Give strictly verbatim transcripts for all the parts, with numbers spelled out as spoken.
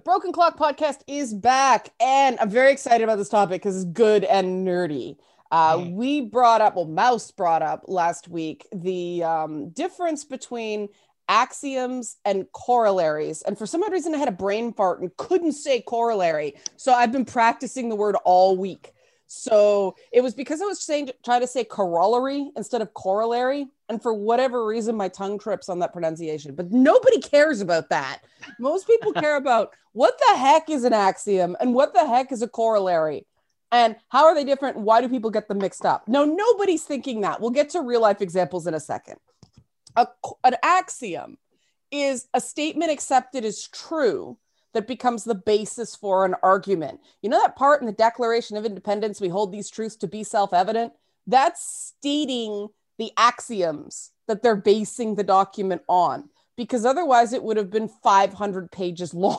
Broken Clock podcast is back, and I'm very excited about this topic because it's good and nerdy. Uh, Mm. we brought up, well, Mouse brought up last week the um, difference between axioms and corollaries. And for some odd reason, I had a brain fart and couldn't say corollary. So I've been practicing the word all week. So it was because I was saying, trying to say corollary instead of corollary. And for whatever reason, my tongue trips on that pronunciation. But nobody cares about that. Most people care about what the heck is an axiom and what the heck is a corollary. And how are they different? Why do people get them mixed up? No, nobody's thinking that. We'll get to real life examples in a second. A, an axiom is a statement accepted as true that becomes the basis for an argument. You know that part in the Declaration of Independence, we hold these truths to be self-evident? That's stating the axioms that they're basing the document on, because otherwise it would have been five hundred pages long.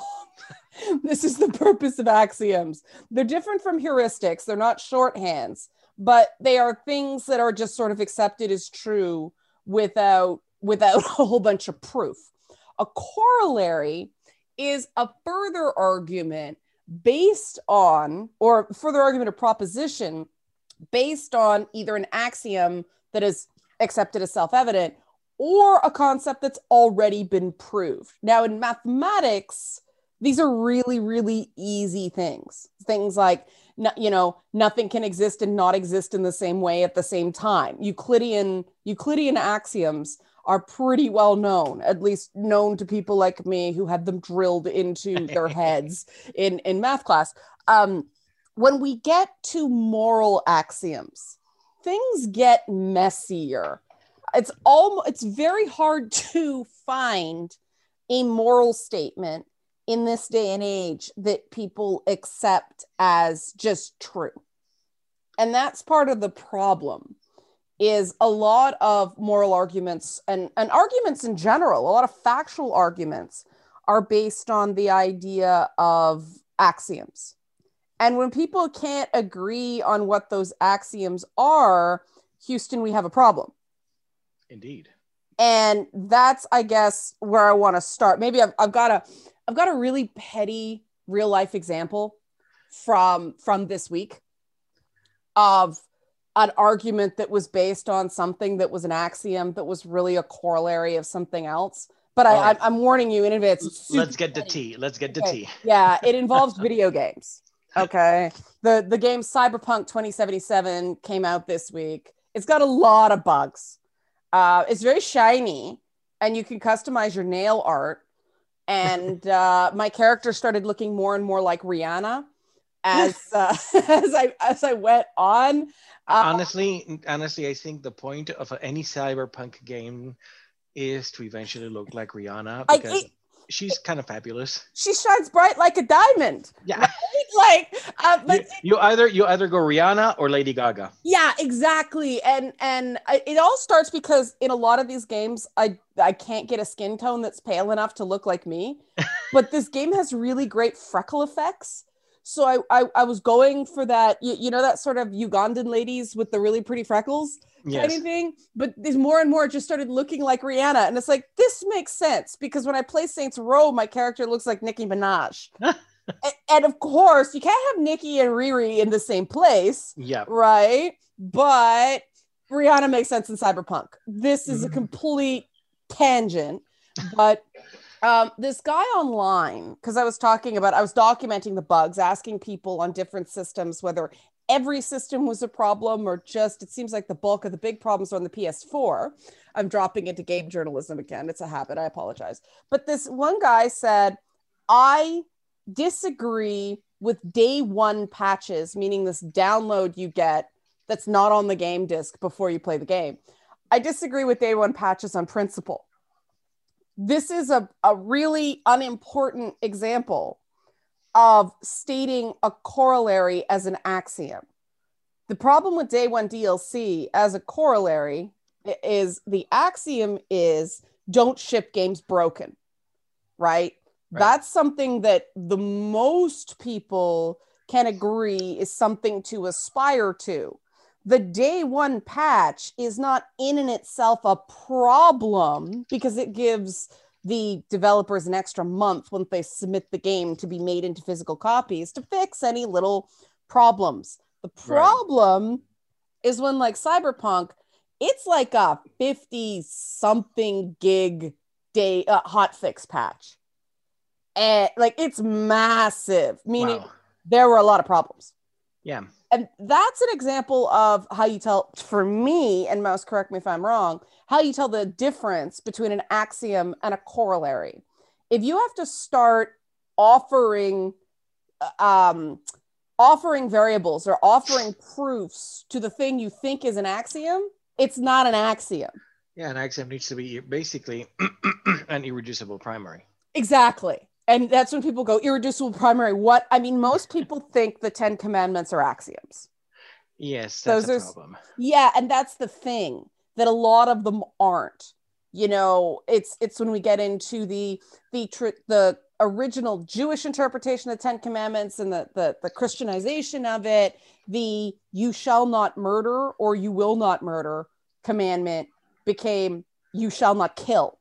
This is the purpose of axioms. They're different from heuristics. They're not shorthands, but they are things that are just sort of accepted as true without, without a whole bunch of proof. A corollary is a further argument based on, or further argument of proposition based on either an axiom that is accepted as self-evident or a concept that's already been proved. Now, in mathematics, these are really, really easy things. Things like, you know, nothing can exist and not exist in the same way at the same time. Euclidean, Euclidean axioms are pretty well known, at least known to people like me who had them drilled into their heads in, in math class. Um, when we get to moral axioms, things get messier. It's all, it's very hard to find a moral statement in this day and age that people accept as just true. And that's part of the problem, is a lot of moral arguments and, and arguments in general, a lot of factual arguments are based on the idea of axioms. And when people can't agree on what those axioms are, Houston, we have a problem. Indeed. And that's, I guess, where I want to start. Maybe I've, I've got a, I've got a really petty real life example from, from this week of an argument that was based on something that was an axiom that was really a corollary of something else. But I, oh. I, I'm warning you in advance. Let's get to tea. Let's get to okay. tea. Yeah, it involves video games. Okay. The, the game Cyberpunk twenty seventy-seven came out this week. It's got a lot of bugs. Uh, it's very shiny and you can customize your nail art. And uh, my character started looking more and more like Rihanna as uh, as I as I went on. Uh, honestly, honestly, I think the point of any cyberpunk game is to eventually look like Rihanna, because I, it, she's kind of fabulous. She shines bright like a diamond. Yeah, right? Like uh, but you, you either you either go Rihanna or Lady Gaga. Yeah, exactly. And and I, it all starts because in a lot of these games, I I can't get a skin tone that's pale enough to look like me. But this game has really great freckle effects. So I, I, I was going for that, you, you know, that sort of Ugandan ladies with the really pretty freckles yes. kind of thing. But there's more and more just started looking like Rihanna. And it's like, this makes sense because when I play Saints Row, my character looks like Nicki Minaj. and, and of course, you can't have Nicki and Riri in the same place. Yeah. Right. But Rihanna makes sense in Cyberpunk. This is a complete tangent. But Um, this guy online, because I was talking about, I was documenting the bugs, asking people on different systems whether every system was a problem or just, it seems like the bulk of the big problems are on the P S four. I'm dropping into game journalism again. It's a habit. I apologize. But this one guy said, I disagree with day one patches, meaning this download you get that's not on the game disc before you play the game. I disagree with day one patches on principle. This is a, a really unimportant example of stating a corollary as an axiom. The problem with day one D L C as a corollary is the axiom is don't ship games broken, right? right? That's something that the most people can agree is something to aspire to. The day one patch is not in and itself a problem because it gives the developers an extra month when they submit the game to be made into physical copies to fix any little problems. The problem right. is when, like Cyberpunk, it's like a fifty something gig day uh, hotfix patch. And like, it's massive, meaning wow. there were a lot of problems. Yeah. And that's an example of how you tell, for me, and Mouse, correct me if I'm wrong, how you tell the difference between an axiom and a corollary. If you have to start offering, um, offering variables or offering proofs to the thing you think is an axiom, it's not an axiom. Yeah, an axiom needs to be basically an irreducible primary. Exactly. And that's when people go, irreducible primary. What? I mean, most people think the Ten Commandments are axioms. Yes, that's Those a problem. Yeah, and that's the thing, that a lot of them aren't. You know, it's it's when we get into the the the original Jewish interpretation of the Ten Commandments and the, the, the Christianization of it, the you shall not murder or you will not murder commandment became you shall not kill.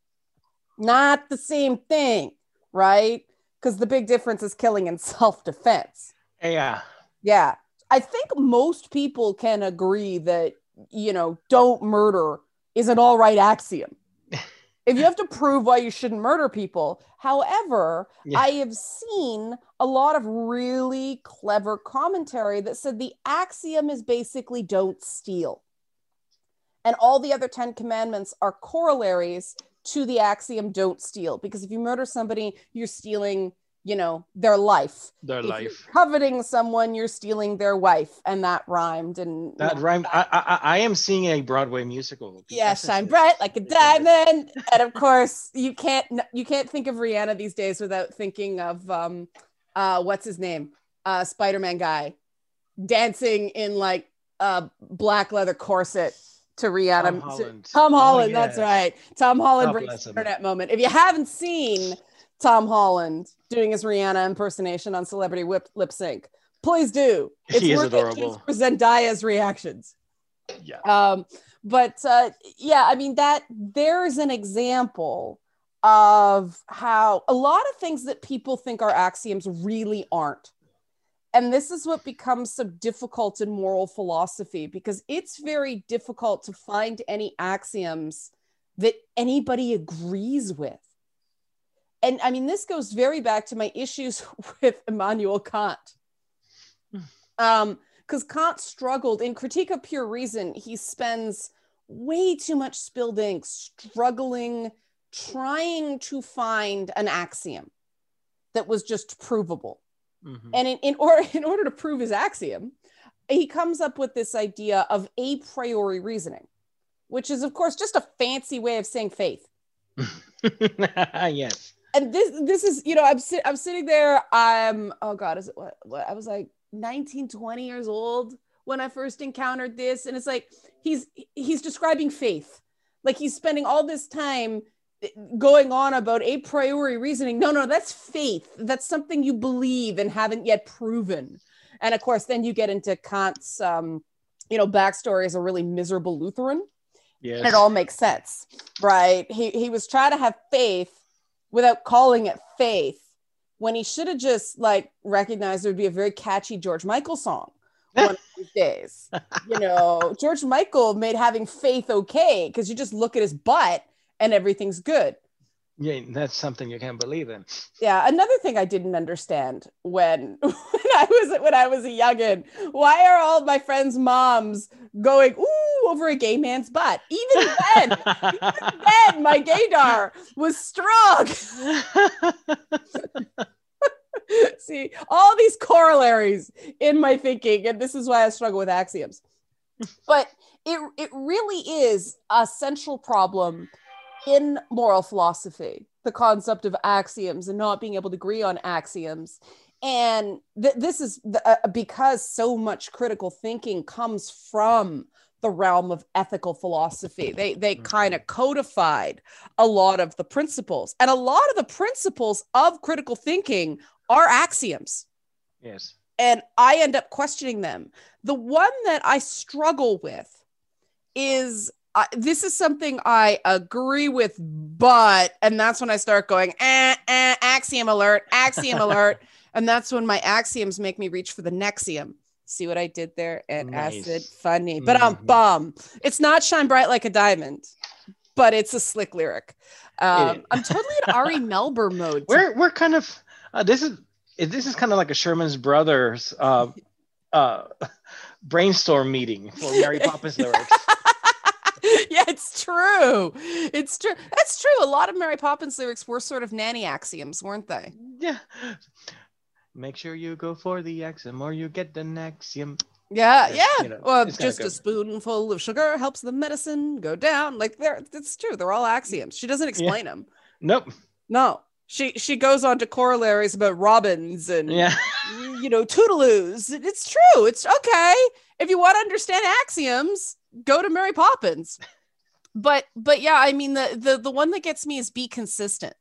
Not the same thing. Right? Because the big difference is killing in self-defense. Yeah. Yeah. I think most people can agree that, you know, don't murder is an all right axiom. If you have to prove why you shouldn't murder people. However, yeah. I have seen a lot of really clever commentary that said the axiom is basically don't steal. And all the other Ten Commandments are corollaries to the axiom don't steal, because if you murder somebody, you're stealing, you know, their life. Their if life. You're coveting someone, you're stealing their wife, and that rhymed. And that rhymed. I, I I am seeing a Broadway musical. Yeah, shine bright like a diamond. And of course, you can't you can't think of Rihanna these days without thinking of um, uh, what's his name, uh, Spider-Man guy, dancing in like a black leather corset. To Rihanna. Tom Holland. Tom Holland, oh, yes. That's right. Tom Holland God brings the internet moment. If you haven't seen Tom Holland doing his Rihanna impersonation on Celebrity Whip, Lip Sync, please do. It's he is worth adorable. It for Zendaya's reactions. Yeah. Um, but uh, yeah, I mean, that there's an example of how a lot of things that people think are axioms really aren't. And this is what becomes so difficult in moral philosophy, because it's very difficult to find any axioms that anybody agrees with. And I mean, this goes very back to my issues with Immanuel Kant. Um, because Kant struggled in Critique of Pure Reason. He spends way too much spilled ink struggling, trying to find an axiom that was just provable. Mm-hmm. And in, in, or, in order to prove his axiom, he comes up with this idea of a priori reasoning, which is, of course, just a fancy way of saying faith. Yes. And this this is, you know, I'm, si- I'm sitting there, I'm, oh God, is it what, what? I was like nineteen, twenty years old when I first encountered this. And it's like, he's he's describing faith. Like he's spending all this time going on about a priori reasoning. No, no, that's faith. That's something you believe and haven't yet proven. And of course, then you get into Kant's, um, you know, backstory as a really miserable Lutheran. Yes. And it all makes sense, right? He he was trying to have faith without calling it faith, when he should have just like recognized there would be a very catchy George Michael song one of these days. You know, George Michael made having faith okay, because you just look at his butt and everything's good. Yeah, that's something you can't believe in. Yeah, another thing I didn't understand when when I was when I was a youngin', why are all my friends' moms going ooh over a gay man's butt? Even then, even then, my gaydar was strong. See, all these corollaries in my thinking, and this is why I struggle with axioms. But it it really is a central problem in moral philosophy, the concept of axioms and not being able to agree on axioms. And th- this is the, uh, because so much critical thinking comes from the realm of ethical philosophy. They they kind of codified a lot of the principles, and a lot of the principles of critical thinking are axioms. Yes. And I end up questioning them. The one that I struggle with is I, this is something I agree with, but, and that's when I start going, eh, eh, axiom alert, axiom alert. And that's when my axioms make me reach for the nexium. See what I did there? And Nice. acid funny, but I'm Mhm. bum. It's not shine bright like a diamond, but it's a slick lyric. Um, It- I'm totally in Ari Melber mode. to- We're we're kind of uh, this is this is kind of like a Sherman's Brothers uh, uh, brainstorm meeting for Mary Poppins lyrics. Yeah, it's true. It's true. That's true. A lot of Mary Poppins lyrics were sort of nanny axioms, weren't they? Yeah. Make sure you go for the axiom or you get the nexium. Yeah, Yeah, yeah. you know, Well, it's kinda just a good. spoonful of sugar helps the medicine go down. Like they're it's true. They're all axioms. She doesn't explain them. Nope. No. She she goes on to corollaries about robins and Yeah. you know, toodaloos. It's true. It's okay. If you want to understand axioms, go to Mary Poppins. But but yeah, I mean the the the one that gets me is be consistent.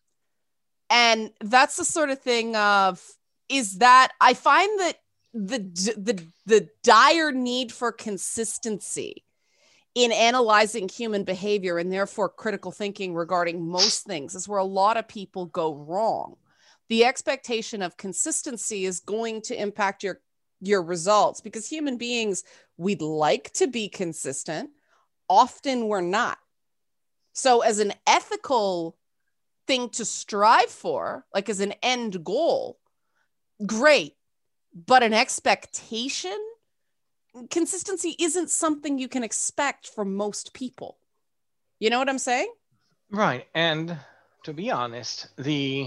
And that's the sort of thing of is that I find that the the the dire need for consistency in analyzing human behavior and therefore critical thinking regarding most things is where a lot of people go wrong. The expectation of consistency is going to impact your your results because human beings, we'd like to be consistent. Often we're not. So as an ethical thing to strive for, like as an end goal, great. But an expectation, consistency isn't something you can expect from most people. You know what I'm saying? Right. And to be honest, the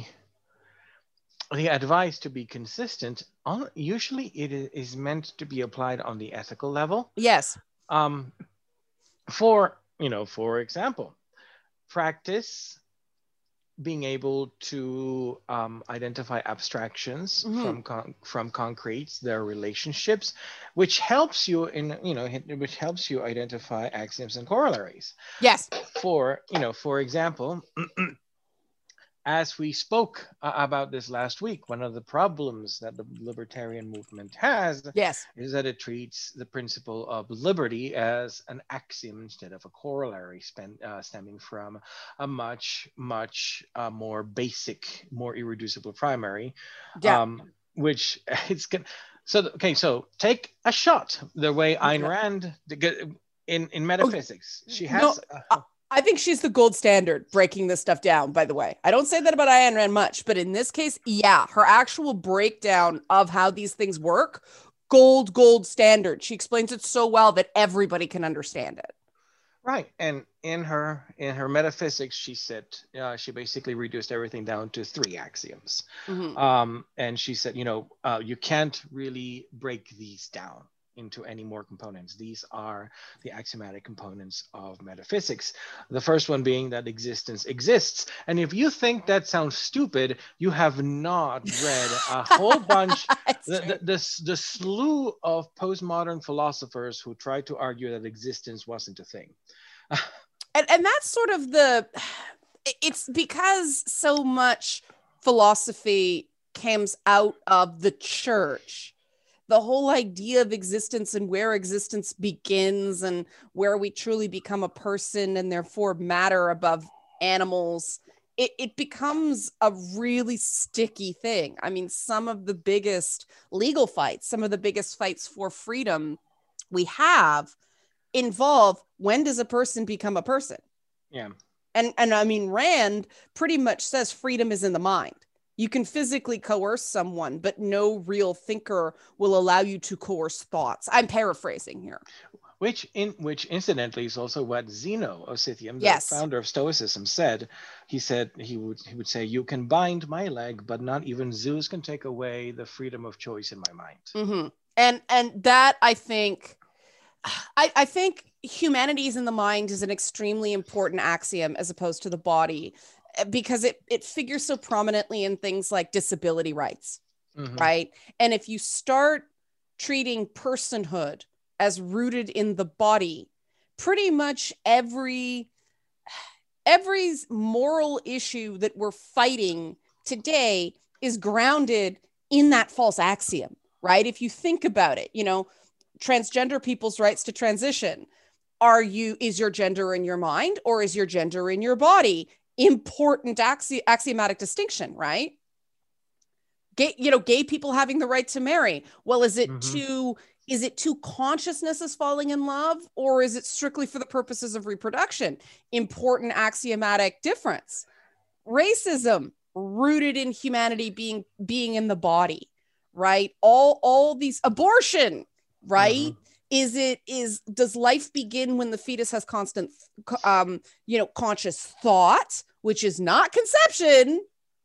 the advice to be consistent, on, usually it is meant to be applied on the ethical level. Yes. Um, for, you know, for example, practice being able to um, identify abstractions Mhm. from con- from concretes, their relationships, which helps you in, you know, which helps you identify axioms and corollaries. Yes. For, you know, for example, as we spoke uh, about this last week, one of the problems that the libertarian movement has Yes. is that it treats the principle of liberty as an axiom instead of a corollary spend, uh, stemming from a much, much uh, more basic, more irreducible primary, Yeah. um, which it's good. So, okay, so take a shot the way Ayn Okay. Rand, in, in metaphysics, she No, has... I, I think she's the gold standard breaking this stuff down, by the way. I don't say that about Ayn Rand much, but in this case, yeah, her actual breakdown of how these things work, gold, gold standard. She explains it so well that everybody can understand it. Right, and in her in her metaphysics, she said uh, she basically reduced everything down to three axioms, Mhm. um, and she said, you know, uh, you can't really break these down into any more components. These are the axiomatic components of metaphysics. The first one being that existence exists, and if you think that sounds stupid, you have not read a whole bunch. The, the, the, the slew of postmodern philosophers who tried to argue that existence wasn't a thing. and, and that's sort of the, it's because so much philosophy comes out of the church. The whole idea of existence and where existence begins and where we truly become a person and therefore matter above animals, it, it becomes a really sticky thing. I mean, some of the biggest legal fights, some of the biggest fights for freedom we have involve when does a person become a person? Yeah. And, and I mean, Rand pretty much says freedom is in the mind. You can physically coerce someone, but no real thinker will allow you to coerce thoughts. I'm paraphrasing here. Which, in which incidentally is also what Zeno of Cithium, the Yes. founder of Stoicism, said. He said he would he would say, "You can bind my leg, but not even Zeus can take away the freedom of choice in my mind." Mm-hmm. And and that I think, I, I think humanity is in the mind is an extremely important axiom as opposed to the body, because it it figures so prominently in things like disability rights, Mhm. right? And if you start treating personhood as rooted in the body, pretty much every every moral issue that we're fighting today is grounded in that false axiom, right? If you think about it, you know, transgender people's rights to transition, Are you, is your gender in your mind or is your gender in your body? Important axi- axiomatic distinction, right? Gay, you know, gay people having the right to marry. Well, is it Mm-hmm. too, is it two consciousnesses falling in love, or is it strictly for the purposes of reproduction? Important axiomatic difference. Racism, rooted in humanity being being in the body, right? All all these, abortion, right? Mm-hmm. Is it is does life begin when the fetus has constant um you know conscious thought, which is not conception,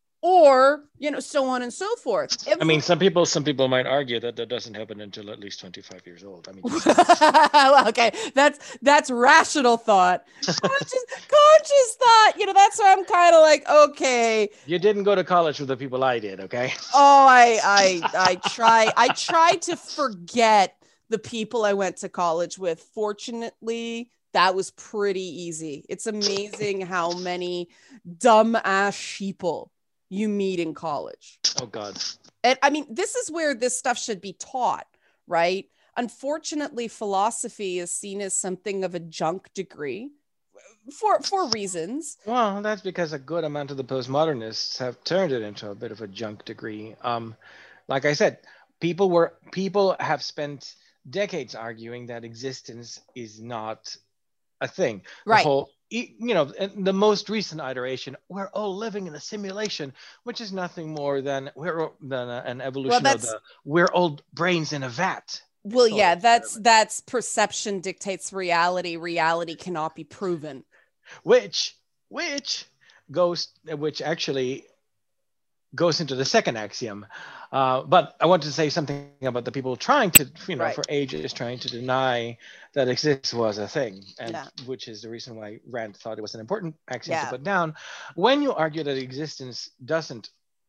or you know so on and so forth. Every- I mean, some people some people might argue that that doesn't happen until at least twenty-five years old. I mean, well, okay, that's that's rational thought. Conscious, conscious thought. You know, that's where I'm kind of like, okay. You didn't go to college with the people I did, okay? Oh, I I I try I try to forget the people I went to college with. Fortunately, that was pretty easy. It's amazing how many dumb ass sheeple you meet in college. Oh God. And I mean, this is where this stuff should be taught, right? Unfortunately, philosophy is seen as something of a junk degree for for reasons. Well, that's because a good amount of the postmodernists have turned it into a bit of a junk degree. Um, like I said, people were people have spent decades arguing that existence is not a thing. The Right. whole, you know, the most recent iteration, we're all living in a simulation, which is nothing more than we're than a, an evolution Well, of the we're all brains in a vat. Well, So, yeah, that's that's perception dictates reality. Reality cannot be proven. Which which goes which actually goes into the second axiom. Uh, but I wanted to say something about the people trying to, you know, Right. for ages trying to deny that existence was a thing, and Yeah. which is the reason why Rand thought it was an important axiom Yeah. to put down. When you argue that existence doesn't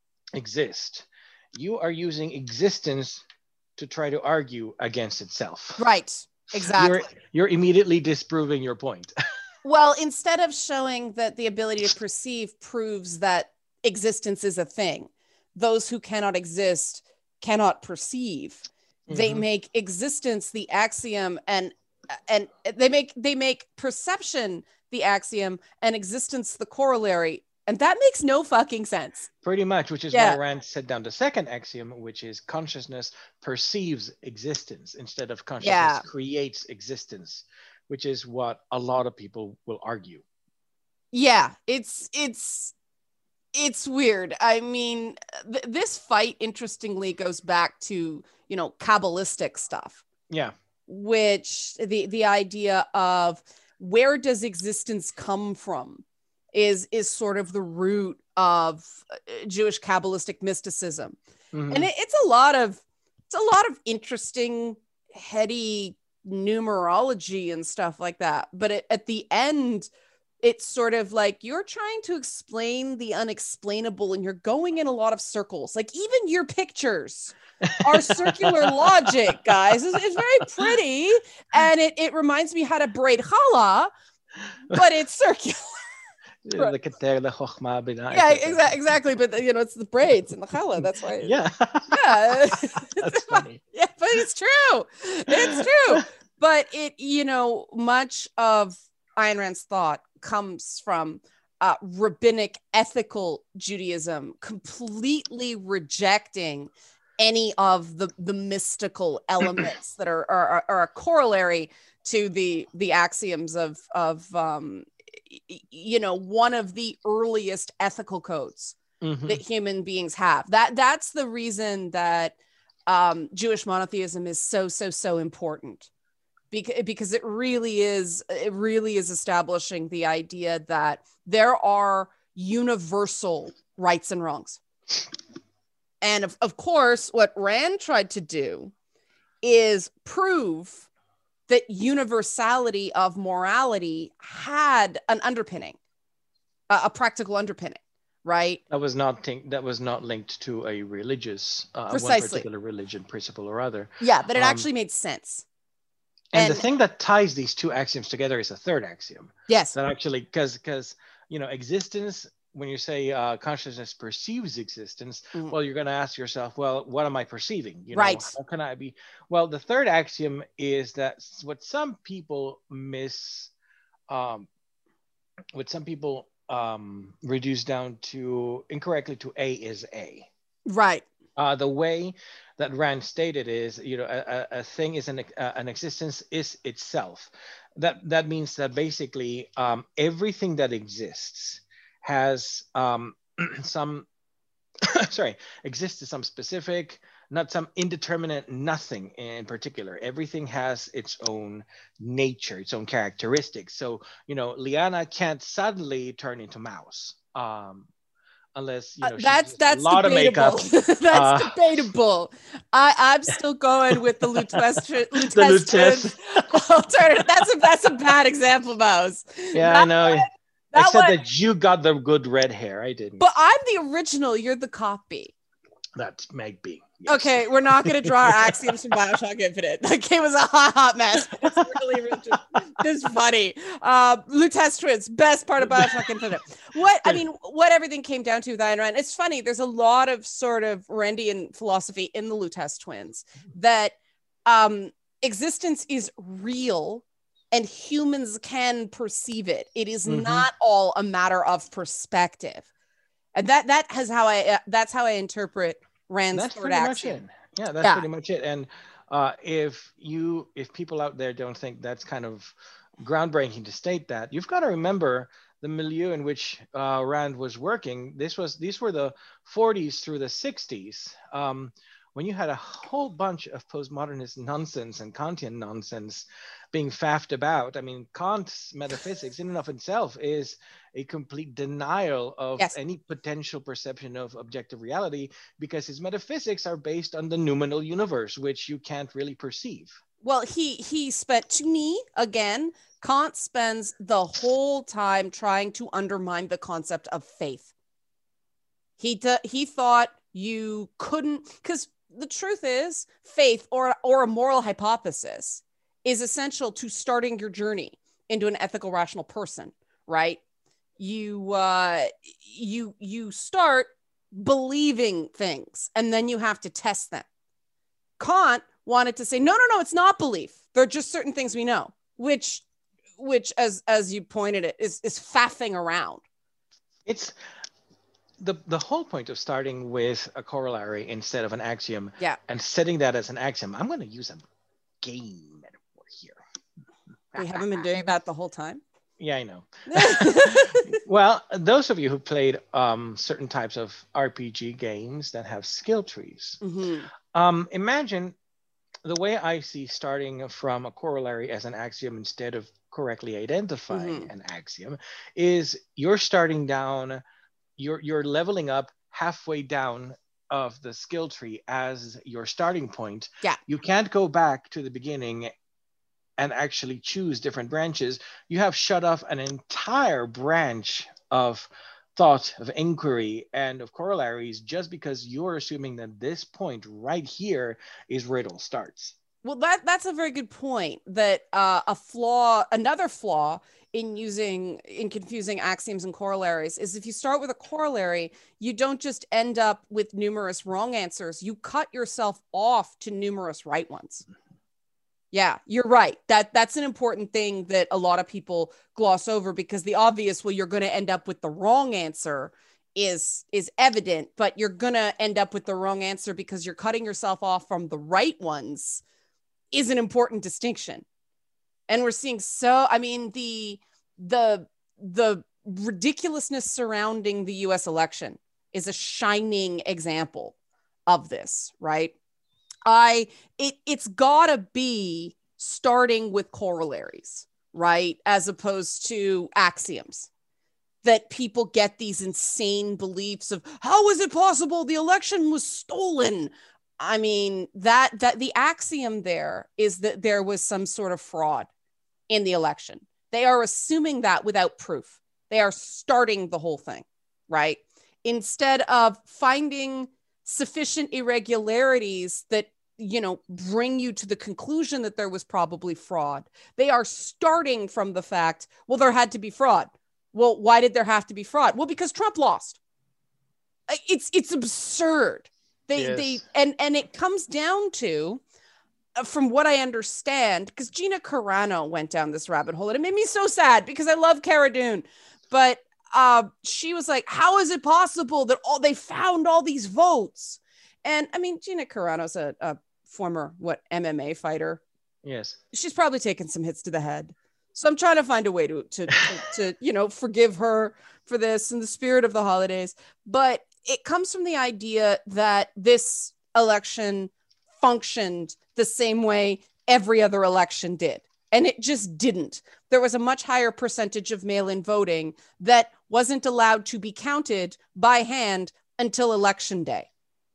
exist, you are using existence to try to argue against itself. Right. Exactly. You're, you're immediately disproving your point. Well, instead of showing that the ability to perceive proves that existence is a thing, those who cannot exist cannot perceive. Mm-hmm. They make existence the axiom, and and they make they make perception the axiom and existence the corollary. And that makes no fucking sense. Pretty much, which is yeah. why Rand set down the second axiom, which is consciousness perceives existence instead of consciousness yeah. creates existence, which is what a lot of people will argue. Yeah, it's it's it's weird. I mean, th- this fight, interestingly, goes back to, you know, Kabbalistic stuff. Yeah. Which the the idea of where does existence come from is is sort of the root of Jewish Kabbalistic mysticism. Mm-hmm. And it, it's a lot of it's a lot of interesting, heady numerology and stuff like that. But it, at the end, it's sort of like you're trying to explain the unexplainable and you're going in a lot of circles. Like even your pictures are circular logic, guys. It's, it's very pretty. And it, it reminds me how to braid challah, but it's circular. Yeah, the the yeah, exactly, exactly. But you know, it's the braids and the challah. That's why. Yeah, yeah. That's funny. Yeah, but it's true. It's true. But it, you know, much of Ayn Rand's thought comes from uh, rabbinic ethical Judaism, completely rejecting any of the the mystical elements that are, are are a corollary to the the axioms of of um, you know, one of the earliest ethical codes mm-hmm. that human beings have. That that's the reason that um, Jewish monotheism is so so so important, because because it really is it really is establishing the idea that there are universal rights and wrongs. And of, of course, what Rand tried to do is prove that universality of morality had an underpinning, a, a practical underpinning, right? That was not think, that was not linked to a religious, uh, Precisely. one particular religion, principle or other. Yeah, that it um, actually made sense. And, and the thing that ties these two axioms together is a third axiom. Yes. That actually, because because you know, existence when you say uh, consciousness perceives existence, Mhm. well, you're going to ask yourself, well, what am I perceiving? You know, Right. how can I be? Well, the third axiom is that what some people miss, um, what some people um, reduce down to incorrectly to A is A. Right. Uh, the way that Rand stated is, you know, a, a thing is an, uh, an existence is itself. That that means that basically um, everything that exists has um, some, sorry, exists to some specific, not some indeterminate nothing in particular. Everything has its own nature, its own characteristics. So, you know, Liana can't suddenly turn into mouse. Um, unless you Uh, know she that's uses a that's lot of makeup. debatable. That's Uh, debatable. I I'm still going with the Lutestri- the Lutece. Lutestrance alternative. That's a that's a bad example, Mouse. Yeah, I That know. that Except one. that you got the good red hair. I didn't. But I'm the original. You're the copy. That might be. Yes. Okay, we're not going to draw axioms from Bioshock Infinite. That game was a hot, hot mess. It's really just, just funny. Uh, Lutestrance, best part of Bioshock Infinite. What I mean, what everything came down to with Ayn Rand. It's funny. There's a lot of sort of Randian philosophy in the Lutece twins that um, existence is real and humans can perceive it. It is Mhm. not all a matter of perspective, and that that has how I uh, that's how I interpret Rand's That's third pretty much axiom. it. Yeah, that's Yeah. pretty much it. And uh, if you, if people out there don't think that's kind of groundbreaking to state that, you've got to remember the milieu in which uh, Rand was working. This was, these were the forties through the sixties, um, when you had a whole bunch of postmodernist nonsense and Kantian nonsense being faffed about. I mean, Kant's metaphysics in and of itself is a complete denial of Yes. any potential perception of objective reality, because his metaphysics are based on the noumenal universe, which you can't really perceive. Well, he he spent, to me, again, Kant spends the whole time trying to undermine the concept of faith. He d- he thought you couldn't, because the truth is, faith or or a moral hypothesis is essential to starting your journey into an ethical, rational person, right? You uh, you you start believing things, and then you have to test them. Kant wanted to say, no, no, no, it's not belief. There are just certain things we know, which, which, as as you pointed it, is is faffing around. It's the the whole point of starting with a corollary instead of an axiom, Yeah. and setting that as an axiom. I'm going to use a game metaphor here. We haven't been doing that the whole time. Yeah, I know. Well, those of you who played um, certain types of R P G games that have skill trees, Mm-hmm. um, imagine the way I see starting from a corollary as an axiom instead of correctly identifying Mm-hmm. an axiom is you're starting down, you're you're leveling up halfway down of the skill tree as your starting point. Yeah. You can't go back to the beginning and actually choose different branches. You have shut off an entire branch of thought, of inquiry, and of corollaries just because you're assuming that this point right here is where it all starts. Well, that that's a very good point. That uh, a flaw, another flaw in using in confusing axioms and corollaries is if you start with a corollary, you don't just end up with numerous wrong answers. You cut yourself off to numerous right ones. Yeah, you're right. That that's an important thing that a lot of people gloss over, because the obvious, well, you're going to end up with the wrong answer is is evident, but you're going to end up with the wrong answer because you're cutting yourself off from the right ones is an important distinction. And we're seeing so, I mean, the the the ridiculousness surrounding the U S election is a shining example of this, right? I it it's gotta be starting with corollaries, right? As opposed to axioms, that people get these insane beliefs of how is it possible the election was stolen? I mean, that that the axiom there is that there was some sort of fraud in the election. They are assuming that without proof. They are starting the whole thing, right? Instead of finding sufficient irregularities that, you know, bring you to the conclusion that there was probably fraud, they are starting from the fact, well, there had to be fraud. Well, why did there have to be fraud? Well, because Trump lost. It's it's absurd. They Yes. they and and it comes down to, uh, from what I understand, because Gina Carano went down this rabbit hole, and it made me so sad because I love Cara Dune, but uh, she was like, "How is it possible that all they found all these votes?" And I mean, Gina Carano's a, a former what M M A fighter. Yes. She's probably taken some hits to the head. So I'm trying to find a way to, to, to, to, you know, forgive her for this in the spirit of the holidays. But it comes from the idea that this election functioned the same way every other election did. And it just didn't. There was a much higher percentage of mail-in voting that wasn't allowed to be counted by hand until election day.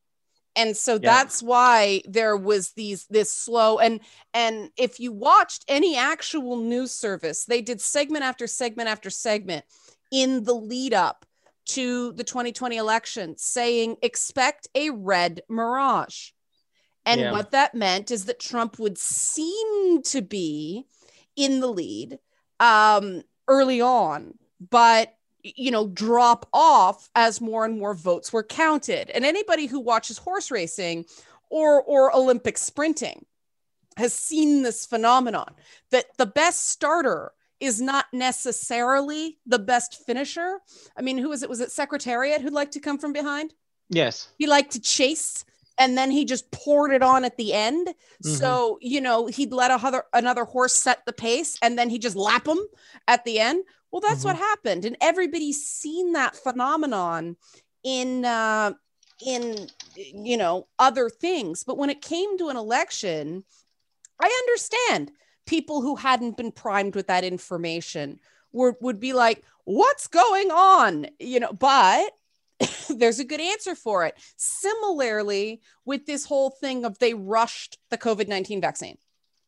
And so yeah. that's why there was these this slow and and if you watched any actual news service, they did segment after segment after segment in the lead up to the twenty twenty election saying expect a red mirage. And yeah. what that meant is that Trump would seem to be in the lead um, early on, but you know, drop off as more and more votes were counted. And anybody who watches horse racing or, or Olympic sprinting has seen this phenomenon that the best starter is not necessarily the best finisher. I mean, who was it? Was it Secretariat who'd like to come from behind? Yes. He liked to chase and then he just poured it on at the end. Mm-hmm. So, you know, he'd let another, another horse set the pace and then he just lap him at the end. Well, that's mm-hmm. what happened. And everybody's seen that phenomenon in, uh, in, you know, other things. But when it came to an election, I understand people who hadn't been primed with that information were, would be like, what's going on? You know, but there's a good answer for it. Similarly, with this whole thing of they rushed the COVID nineteen vaccine.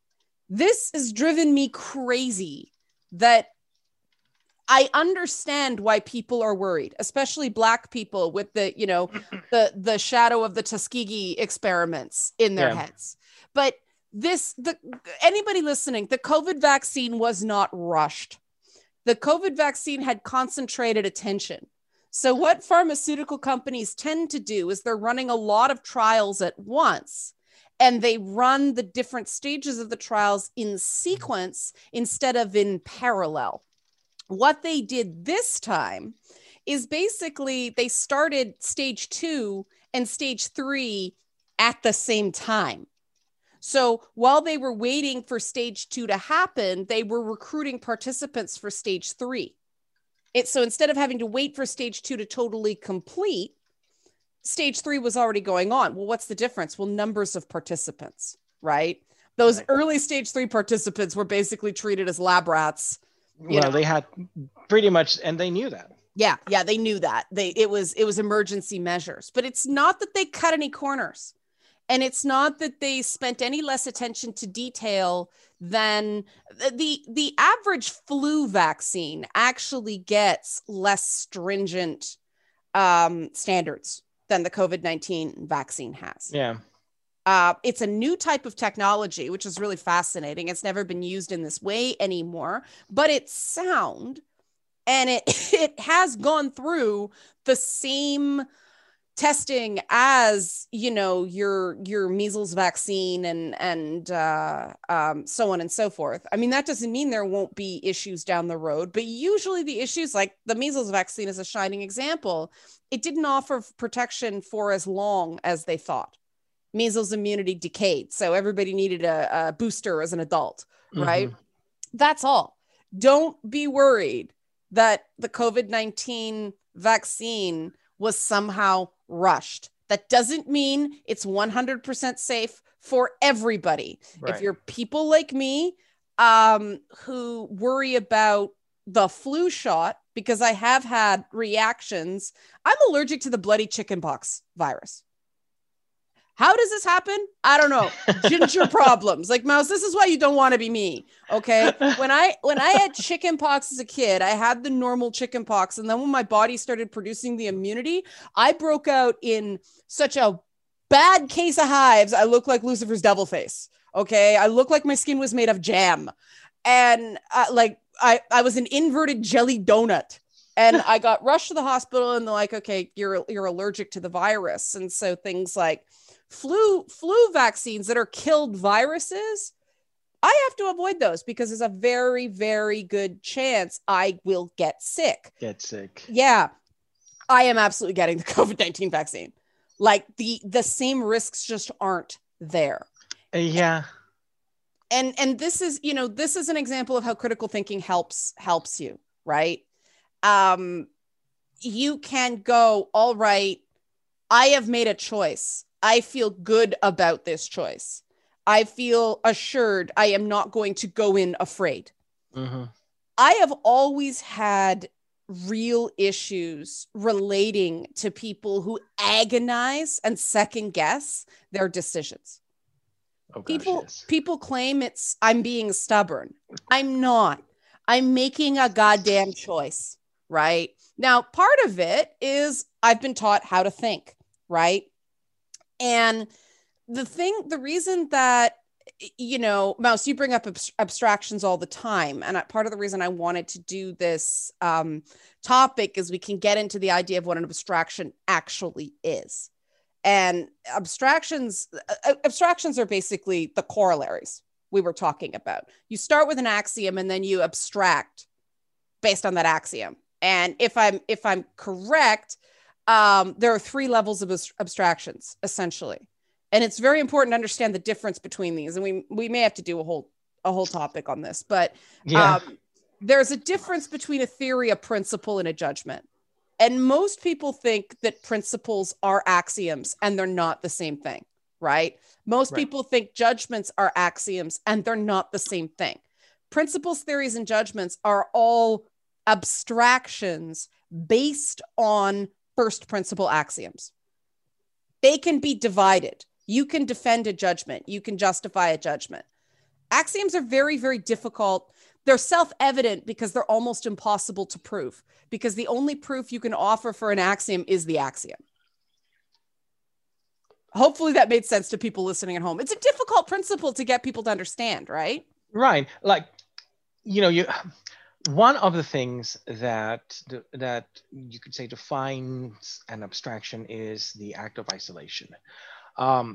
This has driven me crazy that I understand why people are worried, especially Black people with the, you know, the, the shadow of the Tuskegee experiments in their yeah. heads. But this, the anybody listening, the COVID vaccine was not rushed. The COVID vaccine had concentrated attention. So what pharmaceutical companies tend to do is they're running a lot of trials at once, and they run the different stages of the trials in sequence instead of in parallel. What they did this time is basically they started stage two and stage three at the same time. So while they were waiting for stage two to happen, they were recruiting participants for stage three. It, so instead of having to wait for stage two to totally complete, stage three was already going on. Well, what's the difference? Well, numbers of participants, right? Those right. early stage three participants were basically treated as lab rats. Well, know? They had pretty much, and they knew that. Yeah, yeah, they knew that. They it was it was emergency measures, but it's not that they cut any corners. And it's not that they spent any less attention to detail than the, the average flu vaccine actually gets less stringent um, standards than the COVID nineteen vaccine has. Yeah. Uh, it's a new type of technology, which is really fascinating. It's never been used in this way anymore, but it's sound and it, it has gone through the same testing as, you know, your your measles vaccine and and uh, um, so on and so forth. I mean, that doesn't mean there won't be issues down the road, but usually the issues, like the measles vaccine is a shining example. It didn't offer protection for as long as they thought. Measles immunity decayed, so everybody needed a, a booster as an adult, right? Mm-hmm. That's all. Don't be worried that the COVID nineteen vaccine was somehow rushed. That doesn't mean it's one hundred percent safe for everybody. Right. If you're people like me um, who worry about the flu shot, because I have had reactions, I'm allergic to the bloody chickenpox virus. How does this happen? I don't know. Ginger problems. Like, Mouse, this is why you don't want to be me. Okay. When I when I had chicken pox as a kid, I had the normal chicken pox. And then when my body started producing the immunity, I broke out in such a bad case of hives. I look like Lucifer's devil face. Okay. I look like my skin was made of jam. And uh, like I, I was an inverted jelly donut And I got rushed to the hospital, and they're like, okay, you're you're allergic to the virus. And so things like flu flu vaccines that are killed viruses, I have to avoid those because there's a very, very good chance I will get sick. Get sick. Yeah. I am absolutely getting the COVID nineteen vaccine. Like the the same risks just aren't there. Uh, yeah. And and this is, you know, this is an example of how critical thinking helps helps you, right? Um, you can go, all right, I have made a choice. I feel good about this choice. I feel assured I am not going to go in afraid. Mm-hmm. I have always had real issues relating to people who agonize and second guess their decisions. Oh, gosh, people, yes. people claim it's, I'm being stubborn. I'm not. I'm making a goddamn choice, right? Now, part of it is I've been taught how to think, right? And the thing, the reason that, you know, Mouse, you bring up ab- abstractions all the time. And I, part of the reason I wanted to do this um, topic is we can get into the idea of what an abstraction actually is. And abstractions, uh, abstractions are basically the corollaries we were talking about. You start with an axiom and then you abstract based on that axiom. And if I'm, if I'm correct, um, there are three levels of abstractions, essentially. And it's very important to understand the difference between these. And we we may have to do a whole a whole topic on this, but yeah. um, there's a difference between a theory, a principle, and a judgment. And most people think that principles are axioms, and they're not the same thing, right? Most right. people think judgments are axioms, and they're not the same thing. Principles, theories, and judgments are all abstractions based on first principle axioms. They can be divided. You can defend a judgment. You can justify a judgment. Axioms are very, very difficult. They're self-evident because they're almost impossible to prove, because the only proof you can offer for an axiom is the axiom. Hopefully that made sense to people listening at home. It's a difficult principle to get people to understand, right? Right. Like, you know, you one of the things that that you could say defines an abstraction is the act of isolation. Um,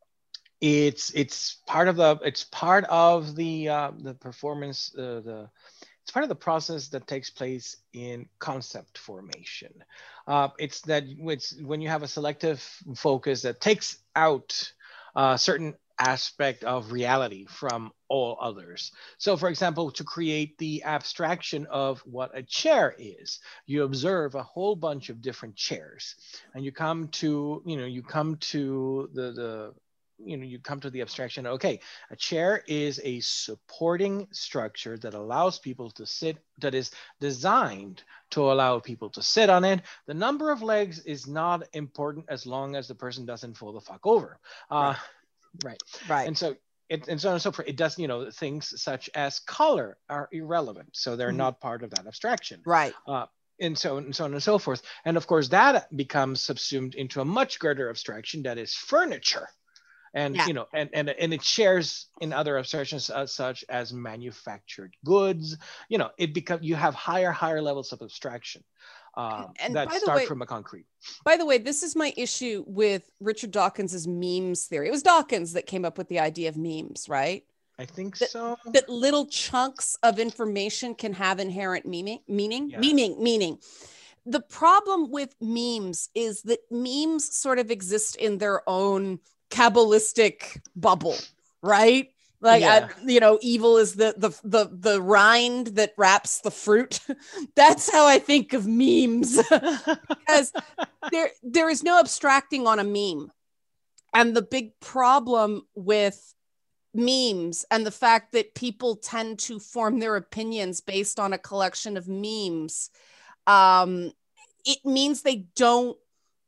it's it's part of the it's part of the uh, the performance uh, the it's part of the process that takes place in concept formation. Uh, it's that it's when you have a selective focus that takes out uh, certain aspect of reality from all others. So for example, to create the abstraction of what a chair is, you observe a whole bunch of different chairs and you come to, you know, you come to the, the you know, you come to the abstraction, okay, a chair is a supporting structure that allows people to sit, that is designed to allow people to sit on it. The number of legs is not important as long as the person doesn't fall the fuck over. Uh, right. Right. Right. And so it, and so on and so forth. It does, you know, things such as color are irrelevant. So they're mm-hmm. not part of that abstraction. Right. Uh, and so and so on and so forth. And of course, that becomes subsumed into a much greater abstraction that is furniture. And, yeah. you know, and, and, and it shares in other abstractions uh, such as manufactured goods. You know, it becomes, you have higher, higher levels of abstraction. Um, and that start way, from a concrete. By the way, this is my issue with Richard Dawkins's memes theory. It was Dawkins that came up with the idea of memes, right? I think that, so. That little chunks of information can have inherent meaning, meaning, yeah. meaning, meaning. The problem with memes is that memes sort of exist in their own Kabbalistic bubble, right? Like, yeah. I, you know, evil is the, the, the, the rind that wraps the fruit. That's how I think of memes because there, there is no abstracting on a meme. And the big problem with memes and the fact that people tend to form their opinions based on a collection of memes, um, it means they don't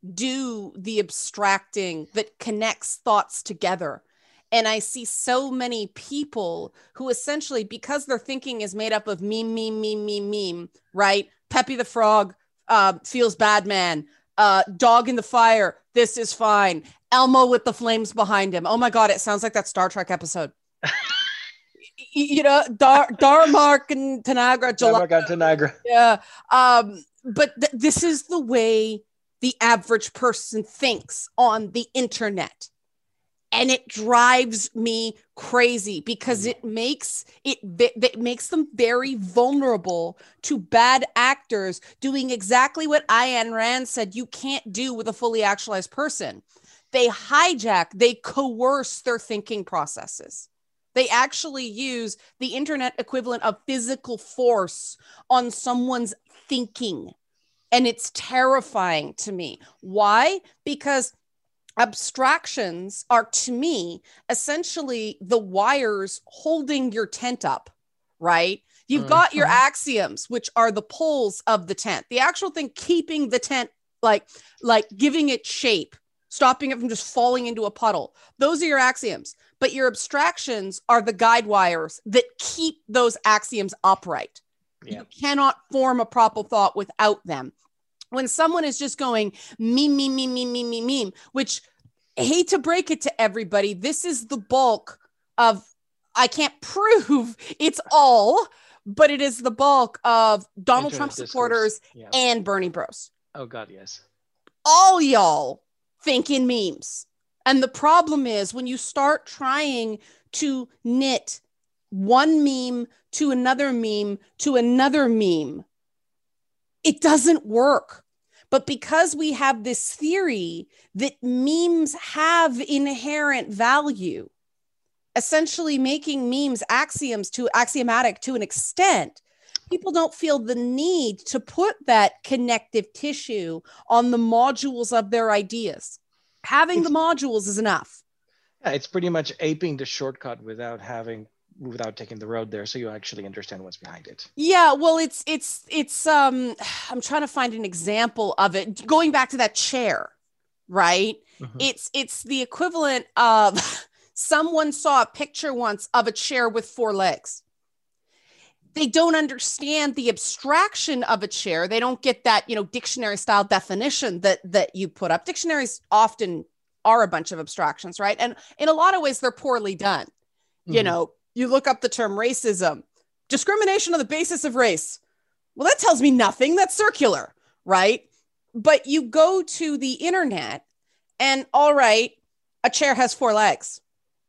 do the abstracting that connects thoughts together. And I see so many people who essentially, because their thinking is made up of meme, meme, meme, meme, meme, right? Peppy the Frog uh, feels bad man. Uh, dog in the fire, this is fine. Elmo with the flames behind him. Oh my God, it sounds like that Star Trek episode. you know, Dar Darmok and Tanagra. Darmok and Tanagra. Yeah. Um, but th- this is the way the average person thinks on the internet. And it drives me crazy because it makes it, it makes them very vulnerable to bad actors doing exactly what Ayn Rand said you can't do with a fully actualized person. They hijack, they coerce their thinking processes. They actually use the internet equivalent of physical force on someone's thinking. And it's terrifying to me. Why? Because abstractions are, to me, essentially the wires holding your tent up, right? You've mm-hmm. got your axioms, which are the poles of the tent. The actual thing keeping the tent, like, like giving it shape, stopping it from just falling into a puddle. Those are your axioms. But your abstractions are the guide wires that keep those axioms upright. Yeah. You cannot form a proper thought without them. When someone is just going meme, meme, meme, meme, meme, meme, meme, which I hate to break it to everybody, this is the bulk of, I can't prove it's all, but it is the bulk of Donald Internet Trump discourse. supporters yeah. and Bernie bros. Oh God, yes. All y'all think in memes. And the problem is when you start trying to knit one meme to another meme to another meme, it doesn't work. But because we have this theory that memes have inherent value, essentially making memes axioms to axiomatic to an extent, people don't feel the need to put that connective tissue on the modules of their ideas. Having the modules is enough. Yeah, it's pretty much aping the shortcut without having without taking the road there, so you actually understand what's behind it. Yeah, well, it's it's it's um I'm trying to find an example of it. Going back to that chair, right? Mm-hmm. It's it's the equivalent of someone saw a picture once of a chair with four legs. They don't understand the abstraction of a chair. They don't get that, you know, dictionary style definition that that you put up. Dictionaries often are a bunch of abstractions, right? And in a lot of ways, they're poorly done. Mm-hmm. You know, you look up the term racism, discrimination on the basis of race. Well, that tells me nothing. That's circular, right? But you go to the internet and all right, a chair has four legs.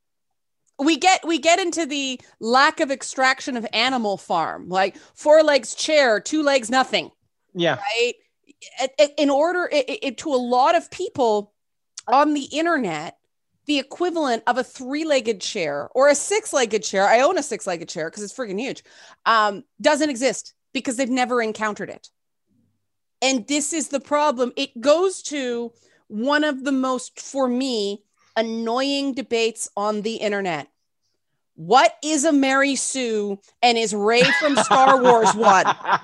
We get we get into the lack of extraction of Animal Farm, like four legs chair, two legs nothing. Yeah. Right. In order it, it, to a lot of people on the internet, the equivalent of a three-legged chair or a six-legged chair, I own a six-legged chair because it's freaking huge, um, doesn't exist because they've never encountered it. And this is the problem. It goes to one of the most, for me, annoying debates on the internet. What is a Mary Sue and is Rey from Star Wars one?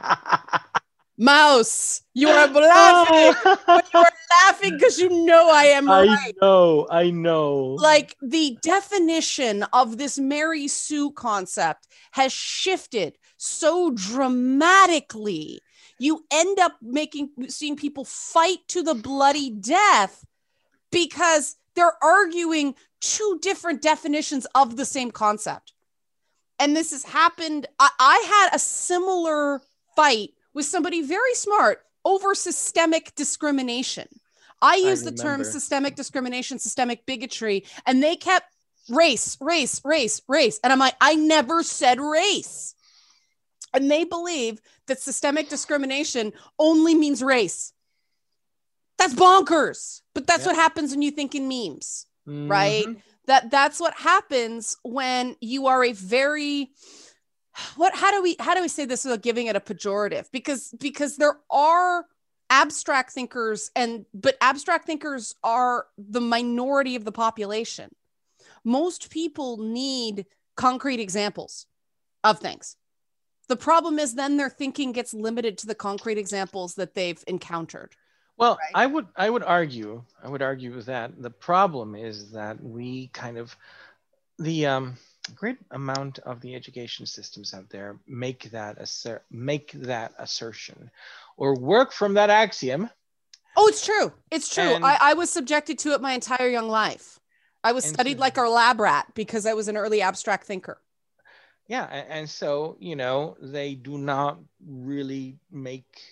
Mouse, you are laughing. But you are laughing because you know I am I right. I know, I know. Like the definition of this Mary Sue concept has shifted so dramatically. You end up making seeing people fight to the bloody death because they're arguing two different definitions of the same concept. And this has happened. I, I had a similar fight with somebody very smart over systemic discrimination. I use the term systemic discrimination, systemic bigotry, and they kept race, race, race, race. And I'm like, I never said race. And they believe that systemic discrimination only means race. That's bonkers. But that's yep. what happens when you think in memes, mm-hmm. right? That that's what happens when you are a very what how do we how do we say this without giving it a pejorative? Because because there are abstract thinkers and but abstract thinkers are the minority of the population. Most people need concrete examples of things. The problem is then their thinking gets limited to the concrete examples that they've encountered. Well, right? I would I would argue I would argue with that. The problem is that we kind of the um, great amount of the education systems out there make that asser- make that assertion or work from that axiom. Oh, it's true. It's true. And, I, I was subjected to it my entire young life. I was studied so, like a lab rat because I was an early abstract thinker. Yeah, and, and so, you know, they do not really make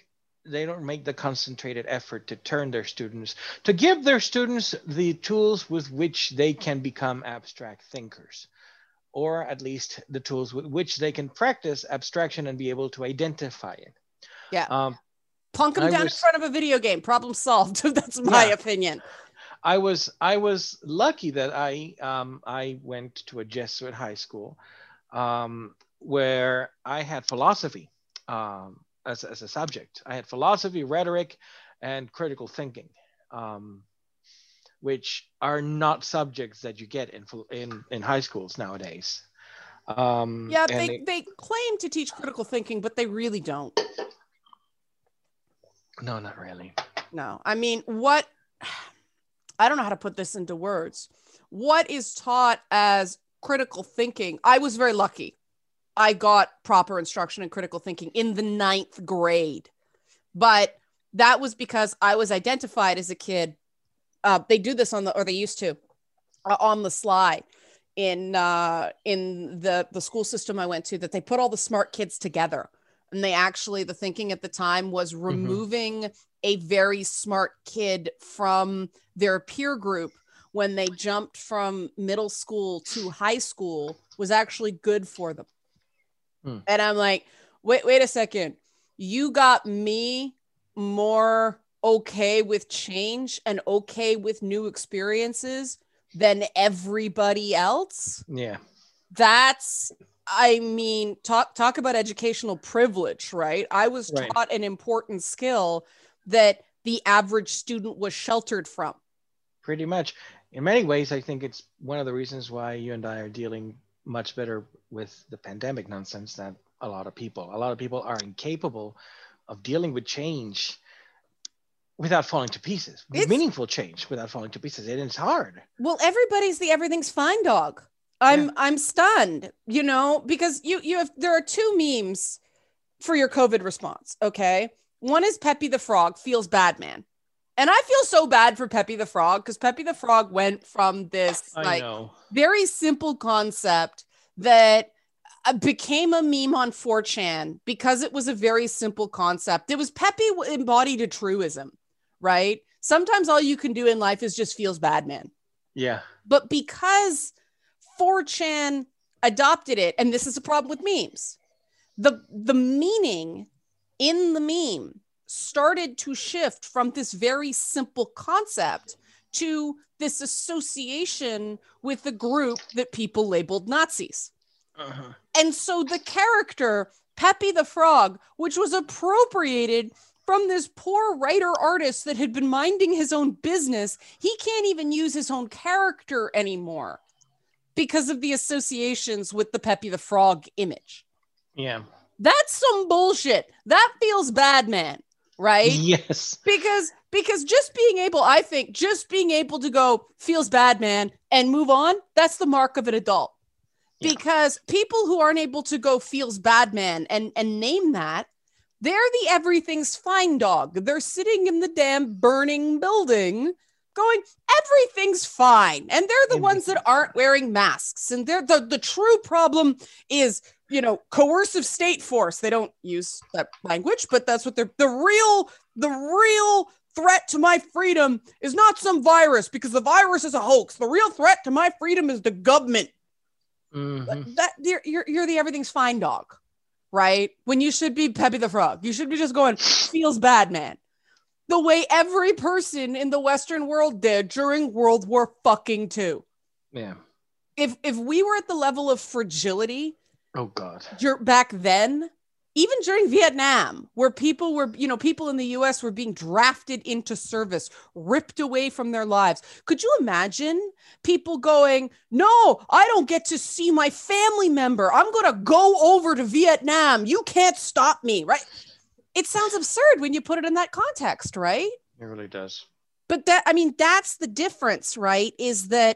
they don't make the concentrated effort to turn their students, to give their students the tools with which they can become abstract thinkers, or at least the tools with which they can practice abstraction and be able to identify it. Yeah. Um, Plunk them I down was, in front of a video game. Problem solved. That's my yeah. opinion. I was I was lucky that I um, I went to a Jesuit high school um, where I had philosophy um, as, as a subject. I had philosophy, rhetoric, and critical thinking, um, which are not subjects that you get in in, in high schools nowadays. Um, yeah, they, it, they claim to teach critical thinking, but they really don't. No, not really. No, I mean, what... I don't know how to put this into words. What is taught as critical thinking? I was very lucky. I got proper instruction in critical thinking in the ninth grade. But that was because I was identified as a kid. Uh, they do this on the, or they used to, uh, on the sly in uh, in the, the school system I went to, that they put all the smart kids together. And they actually, the thinking at the time was removing mm-hmm. a very smart kid from their peer group when they jumped from middle school to high school was actually good for them. Hmm. And I'm like, wait, wait a second. You got me more okay with change and okay with new experiences than everybody else. Yeah. That's, I mean, talk talk about educational privilege, right? I was right. taught an important skill that the average student was sheltered from. Pretty much. In many ways, I think it's one of the reasons why you and I are dealing much better with the pandemic nonsense than a lot of people. A lot of people are incapable of dealing with change without falling to pieces. It's, meaningful change without falling to pieces. And it's hard. Well, everybody's the everything's fine dog. I'm yeah. I'm stunned, you know, because you you have there are two memes for your COVID response. Okay. One is Peppy the Frog feels bad, man. And I feel so bad for Peppy the Frog because Peppy the Frog went from this I like know. very simple concept that became a meme on four chan because it was a very simple concept. It was Peppy embodied a truism, right? Sometimes all you can do in life is just feels bad, man. Yeah. But because four chan adopted it, and this is a problem with memes, the the meaning in the meme started to shift from this very simple concept to this association with the group that people labeled Nazis. Uh-huh. And so the character Peppy the Frog, which was appropriated from this poor writer artist that had been minding his own business, he can't even use his own character anymore because of the associations with the Peppy the Frog image. Yeah. That's some bullshit. That feels bad, man. Right? Yes. Because because just being able, I think, just being able to go feels bad, man, and move on, that's the mark of an adult. Yeah. Because people who aren't able to go feels bad, man, and, and name that, they're the everything's fine dog. They're sitting in the damn burning building going, everything's fine. And they're the ones that aren't wearing masks. And they're the, the true problem is, you know, coercive state force. They don't use that language, but that's what they're, the real, the real threat to my freedom is not some virus because the virus is a hoax. The real threat to my freedom is the government. Mm-hmm. That you're, you're, you're the everything's fine dog, right? When you should be Peppy the Frog. You should be just going, feels bad, man. The way every person in the Western world did during World War fucking two. Yeah. If if we were at the level of fragility, oh God, back then, even during Vietnam, where people were, you know, people in the U S were being drafted into service, ripped away from their lives. Could you imagine people going, no, I don't get to see my family member. I'm going to go over to Vietnam. You can't stop me, right? It sounds absurd when you put it in that context, right? It really does. But that, I mean, that's the difference, right? Is that,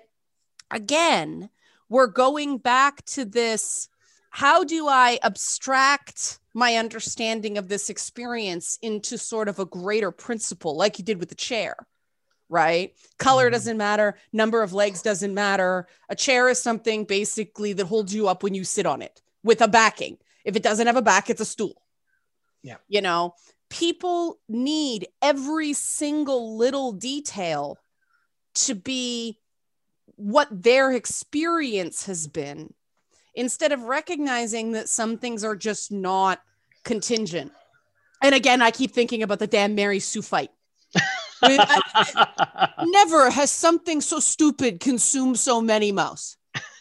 again, we're going back to this, how do I abstract my understanding of this experience into sort of a greater principle, like you did with the chair, right? Color mm-hmm. doesn't matter. Number of legs doesn't matter. A chair is something basically that holds you up when you sit on it with a backing. If it doesn't have a back, it's a stool. Yeah. You know, people need every single little detail to be what their experience has been, instead of recognizing that some things are just not contingent. And again, I keep thinking about the damn Mary Sue fight. I mean, I, never has something so stupid consumed so many mouse.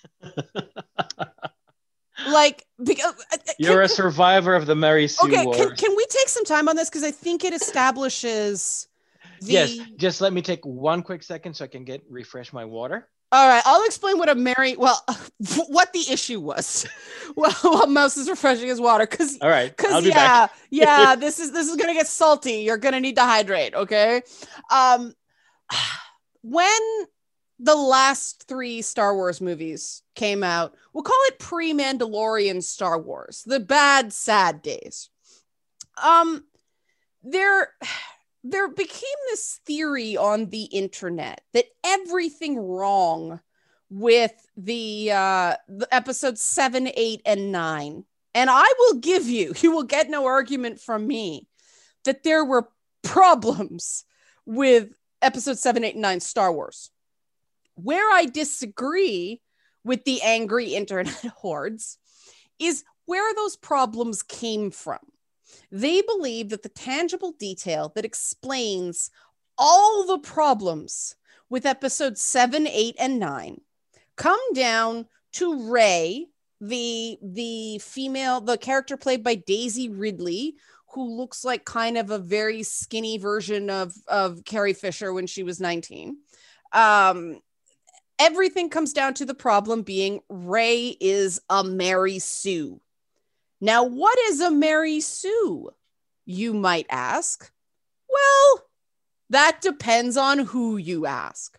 Like, because, you're can, a survivor of the Mary Sue okay, Wars. Can, can we take some time on this? Because I think it establishes the... Yes, just let me take one quick second so I can get refresh my water. All right, I'll explain what a Mary, well, what the issue was. Well, while Mouse is refreshing his water, because all right, because be yeah, back. yeah, this is this is gonna get salty. You're gonna need to hydrate, okay? Um, when the last three Star Wars movies came out, we'll call it pre-Mandalorian Star Wars, the bad, sad days. Um, there. There became this theory on the internet that everything wrong with the, uh, the episodes seven, eight, and nine, and I will give you, you will get no argument from me, that there were problems with episode seven, eight, and nine Star Wars. Where I disagree with the angry internet hordes is where those problems came from. They believe that the tangible detail that explains all the problems with episodes seven, eight, and nine come down to Rey, the, the female, the character played by Daisy Ridley, who looks like kind of a very skinny version of, of Carrie Fisher when she was nineteen. Um, everything comes down to the problem being Rey is a Mary Sue. Now, what is a Mary Sue, you might ask? Well, that depends on who you ask.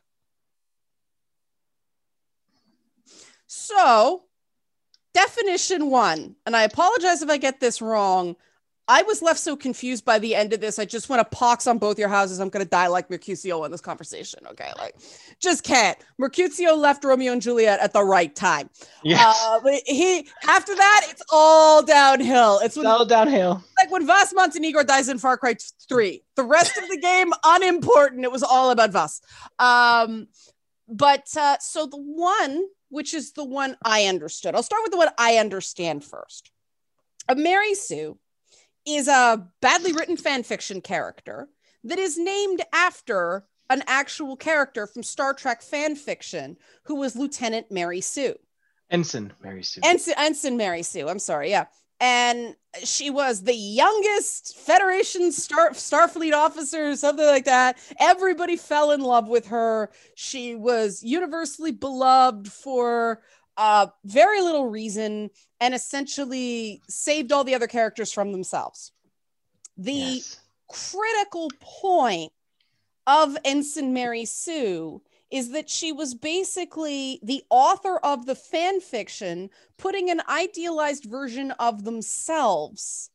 So, definition one, and I apologize if I get this wrong. I was left so confused by the end of this. I just want to pox on both your houses. I'm going to die like Mercutio in this conversation. Okay. Like, just can't. Mercutio left Romeo and Juliet at the right time. Yes. Uh, but he, after that, it's all downhill. It's, when, it's all downhill. Like when Vas Montenegro dies in Far Cry three, the rest of the game, unimportant. It was all about Vas. Um, but, uh, so the one, which is the one I understood, I'll start with the one I understand first. A Mary Sue is a badly written fan fiction character that is named after an actual character from Star Trek fan fiction who was Lieutenant Mary Sue. Ensign Mary Sue. Ensign, Ensign Mary Sue, I'm sorry, yeah. And she was the youngest Federation Star, Starfleet officer, something like that. Everybody fell in love with her. She was universally beloved for uh, very little reason, and essentially saved all the other characters from themselves. The yes. critical point of Ensign Mary Sue is that she was basically the author of the fan fiction putting an idealized version of themselves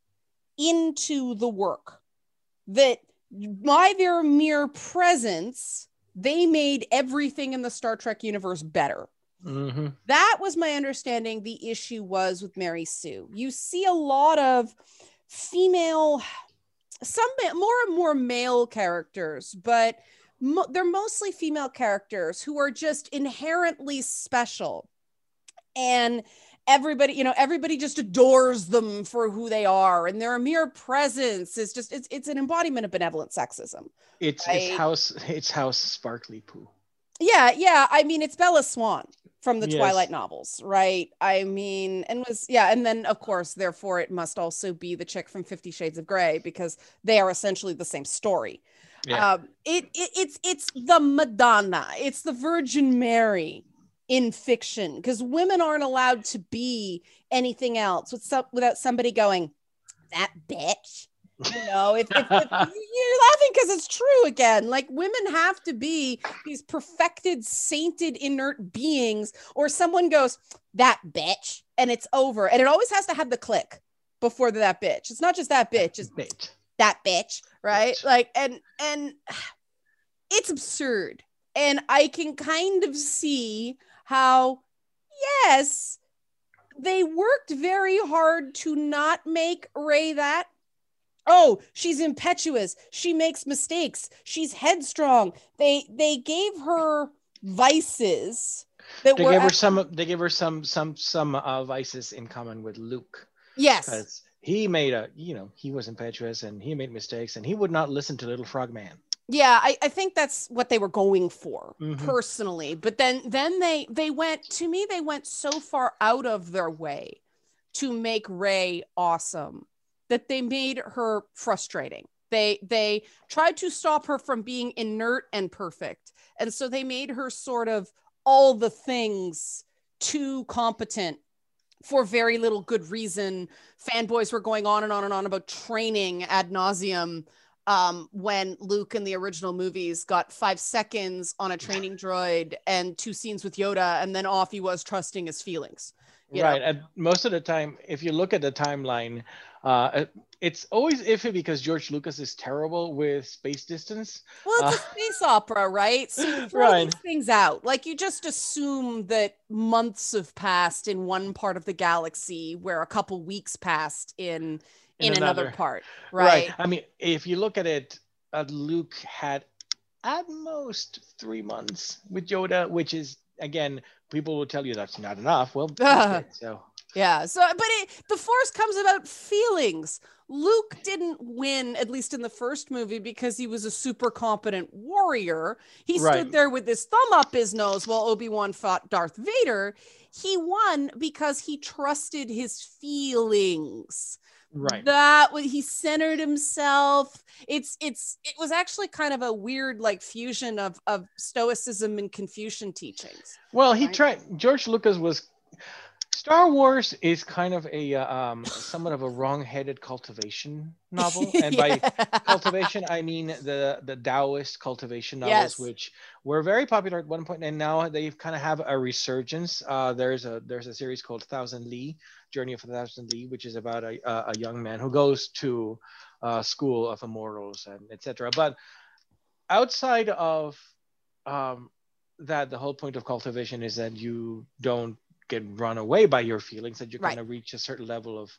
into the work. That by their mere presence, they made everything in the Star Trek universe better. Mm-hmm. That was my understanding. The issue was with Mary Sue. You see a lot of female, some more and more male characters, but mo- they're mostly female characters who are just inherently special. And everybody, you know, everybody just adores them for who they are. And their mere presence is just, it's it's an embodiment of benevolent sexism. It's, right? it's house, it's house Sparkly Poo. Yeah, yeah. I mean, it's Bella Swan from the yes. Twilight novels, right? I mean, and was, yeah. And then, of course, therefore, it must also be the chick from Fifty Shades of Grey, because they are essentially the same story. Yeah. Um, it, it It's it's the Madonna. It's the Virgin Mary in fiction, because women aren't allowed to be anything else with some, without somebody going, that bitch. You know, if, if, if you're laughing because it's true again, like women have to be these perfected, sainted, inert beings, or someone goes, that bitch, and it's over. And it always has to have the click before the, that bitch. It's not just that bitch, it's bitch. that bitch, right? Bitch. Like, and, and it's absurd. And I can kind of see how, yes, they worked very hard to not make Rey that. Oh, she's impetuous. She makes mistakes. She's headstrong. They they gave her vices that They were gave her at, some. They gave her some some some uh, vices in common with Luke, yes. because he made a you know he was impetuous and he made mistakes and he would not listen to Little Frog Man. Yeah, I, I think that's what they were going for Mm-hmm. personally. But then then they they went to me, they went so far out of their way to make Rey awesome that they made her frustrating. They they tried to stop her from being inert and perfect. And so they made her sort of all the things too competent for very little good reason. Fanboys were going on and on and on about training ad nauseum. Um, when Luke in the original movies got five seconds on a training droid and two scenes with Yoda, and then off he was trusting his feelings. Right. Know? And most of the time, if you look at the timeline, uh, it's always iffy because George Lucas is terrible with space distance. Well, it's uh, a space opera, right? So you throw right. these things out. Like you just assume that months have passed in one part of the galaxy where a couple weeks passed in in, in another. another part, right? Right. I mean, if you look at it, uh, Luke had at most three months with Yoda, which is, again, people will tell you that's not enough. Well, uh, so yeah. So, but it, the Force comes about feelings. Luke didn't win, at least in the first movie, because he was a super competent warrior. He stood right. there with his thumb up his nose while Obi-Wan fought Darth Vader. He won because he trusted his feelings. Right. That was, he centered himself. It's it's it was actually kind of a weird like fusion of of Stoicism and Confucian teachings. Well, he right? tried. George Lucas was. Star Wars is kind of a uh, um, somewhat of a wrong-headed cultivation novel, and yeah. by cultivation I mean the the Taoist cultivation novels, yes. which were very popular at one point, and now they kind of have a resurgence. Uh, there's a there's a series called Thousand Li, Journey of a Thousand Li, which is about a a young man who goes to uh, school of immortals and et cetera. But outside of um, that, the whole point of cultivation is that you don't get run away by your feelings, that you're right. going to reach a certain level of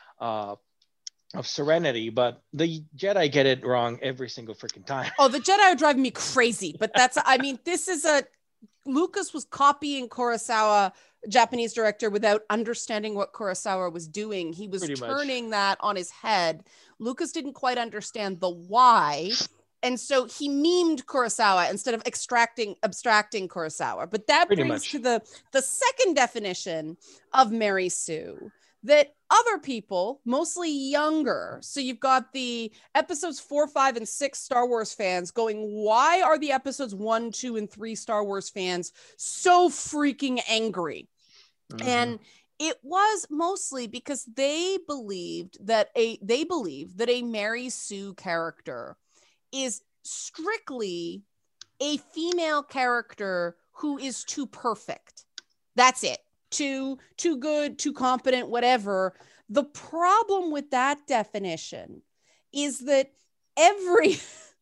uh of serenity. But the Jedi get it wrong every single freaking time. Oh, the Jedi are driving me crazy. But that's I mean, this is a Lucas was copying Kurosawa, Japanese director, without understanding what Kurosawa was doing. He was Pretty turning much. that on his head. Lucas didn't quite understand the why. And so he memed Kurosawa instead of extracting, abstracting Kurosawa. But that Pretty brings much. to the, the second definition of Mary Sue, that other people, mostly younger, so you've got the episodes four, five, and six Star Wars fans going, why are the episodes one, two, and three Star Wars fans so freaking angry? Mm-hmm. And it was mostly because they believed that a they believed that a Mary Sue character is strictly a female character who is too perfect. That's it. Too, too good, too competent, whatever. The problem with that definition is that every,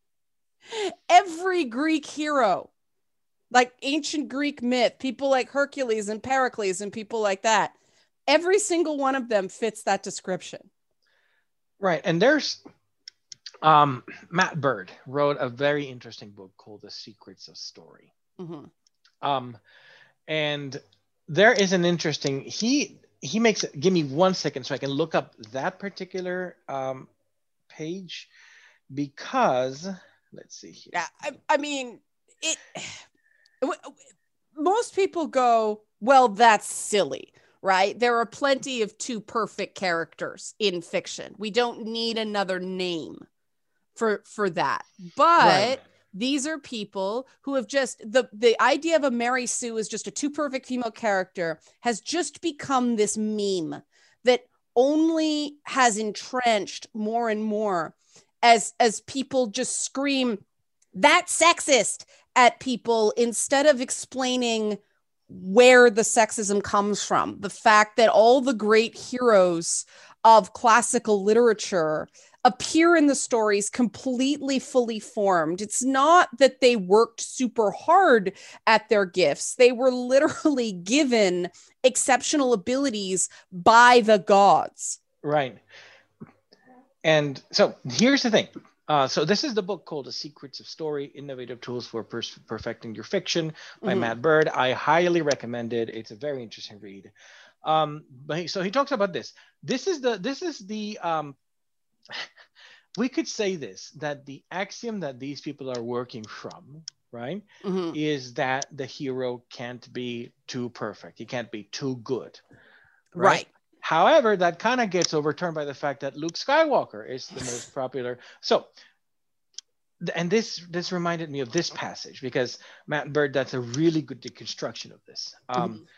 every Greek hero, like ancient Greek myth, people like Hercules and Pericles and people like that, every single one of them fits that description. Right. And there's... Um, Matt Bird wrote a very interesting book called The Secrets of Story. Mm-hmm. Um, and there is an interesting, he, he makes it, give me one second so I can look up that particular um, page, because let's see here. Yeah, I, I mean, it, most people go, well, that's silly. Right? There are plenty of too perfect characters in fiction. We don't need another name for for that. But right. these are people who have just the the idea of a Mary Sue as just a too perfect female character has just become this meme that only has entrenched more and more as as people just scream that's sexist at people instead of explaining where the sexism comes from. The fact that all the great heroes of classical literature appear in the stories completely fully formed. It's not that they worked super hard at their gifts. They were literally given exceptional abilities by the gods. Right. And so here's the thing. Uh, so this is the book called The Secrets of Story, Innovative Tools for per- Perfecting Your Fiction by Mhm. Matt Bird. I highly recommend it. It's a very interesting read. Um, but he, so he talks about this. This is the, this is the, um, we could say this, that the axiom that these people are working from, right, Mhm. is that the hero can't be too perfect. He can't be too good, right? Right. However, that kind of gets overturned by the fact that Luke Skywalker is the most popular. So, and this this reminded me of this passage because Matt Bird, that's a really good deconstruction of this. Um, Mhm.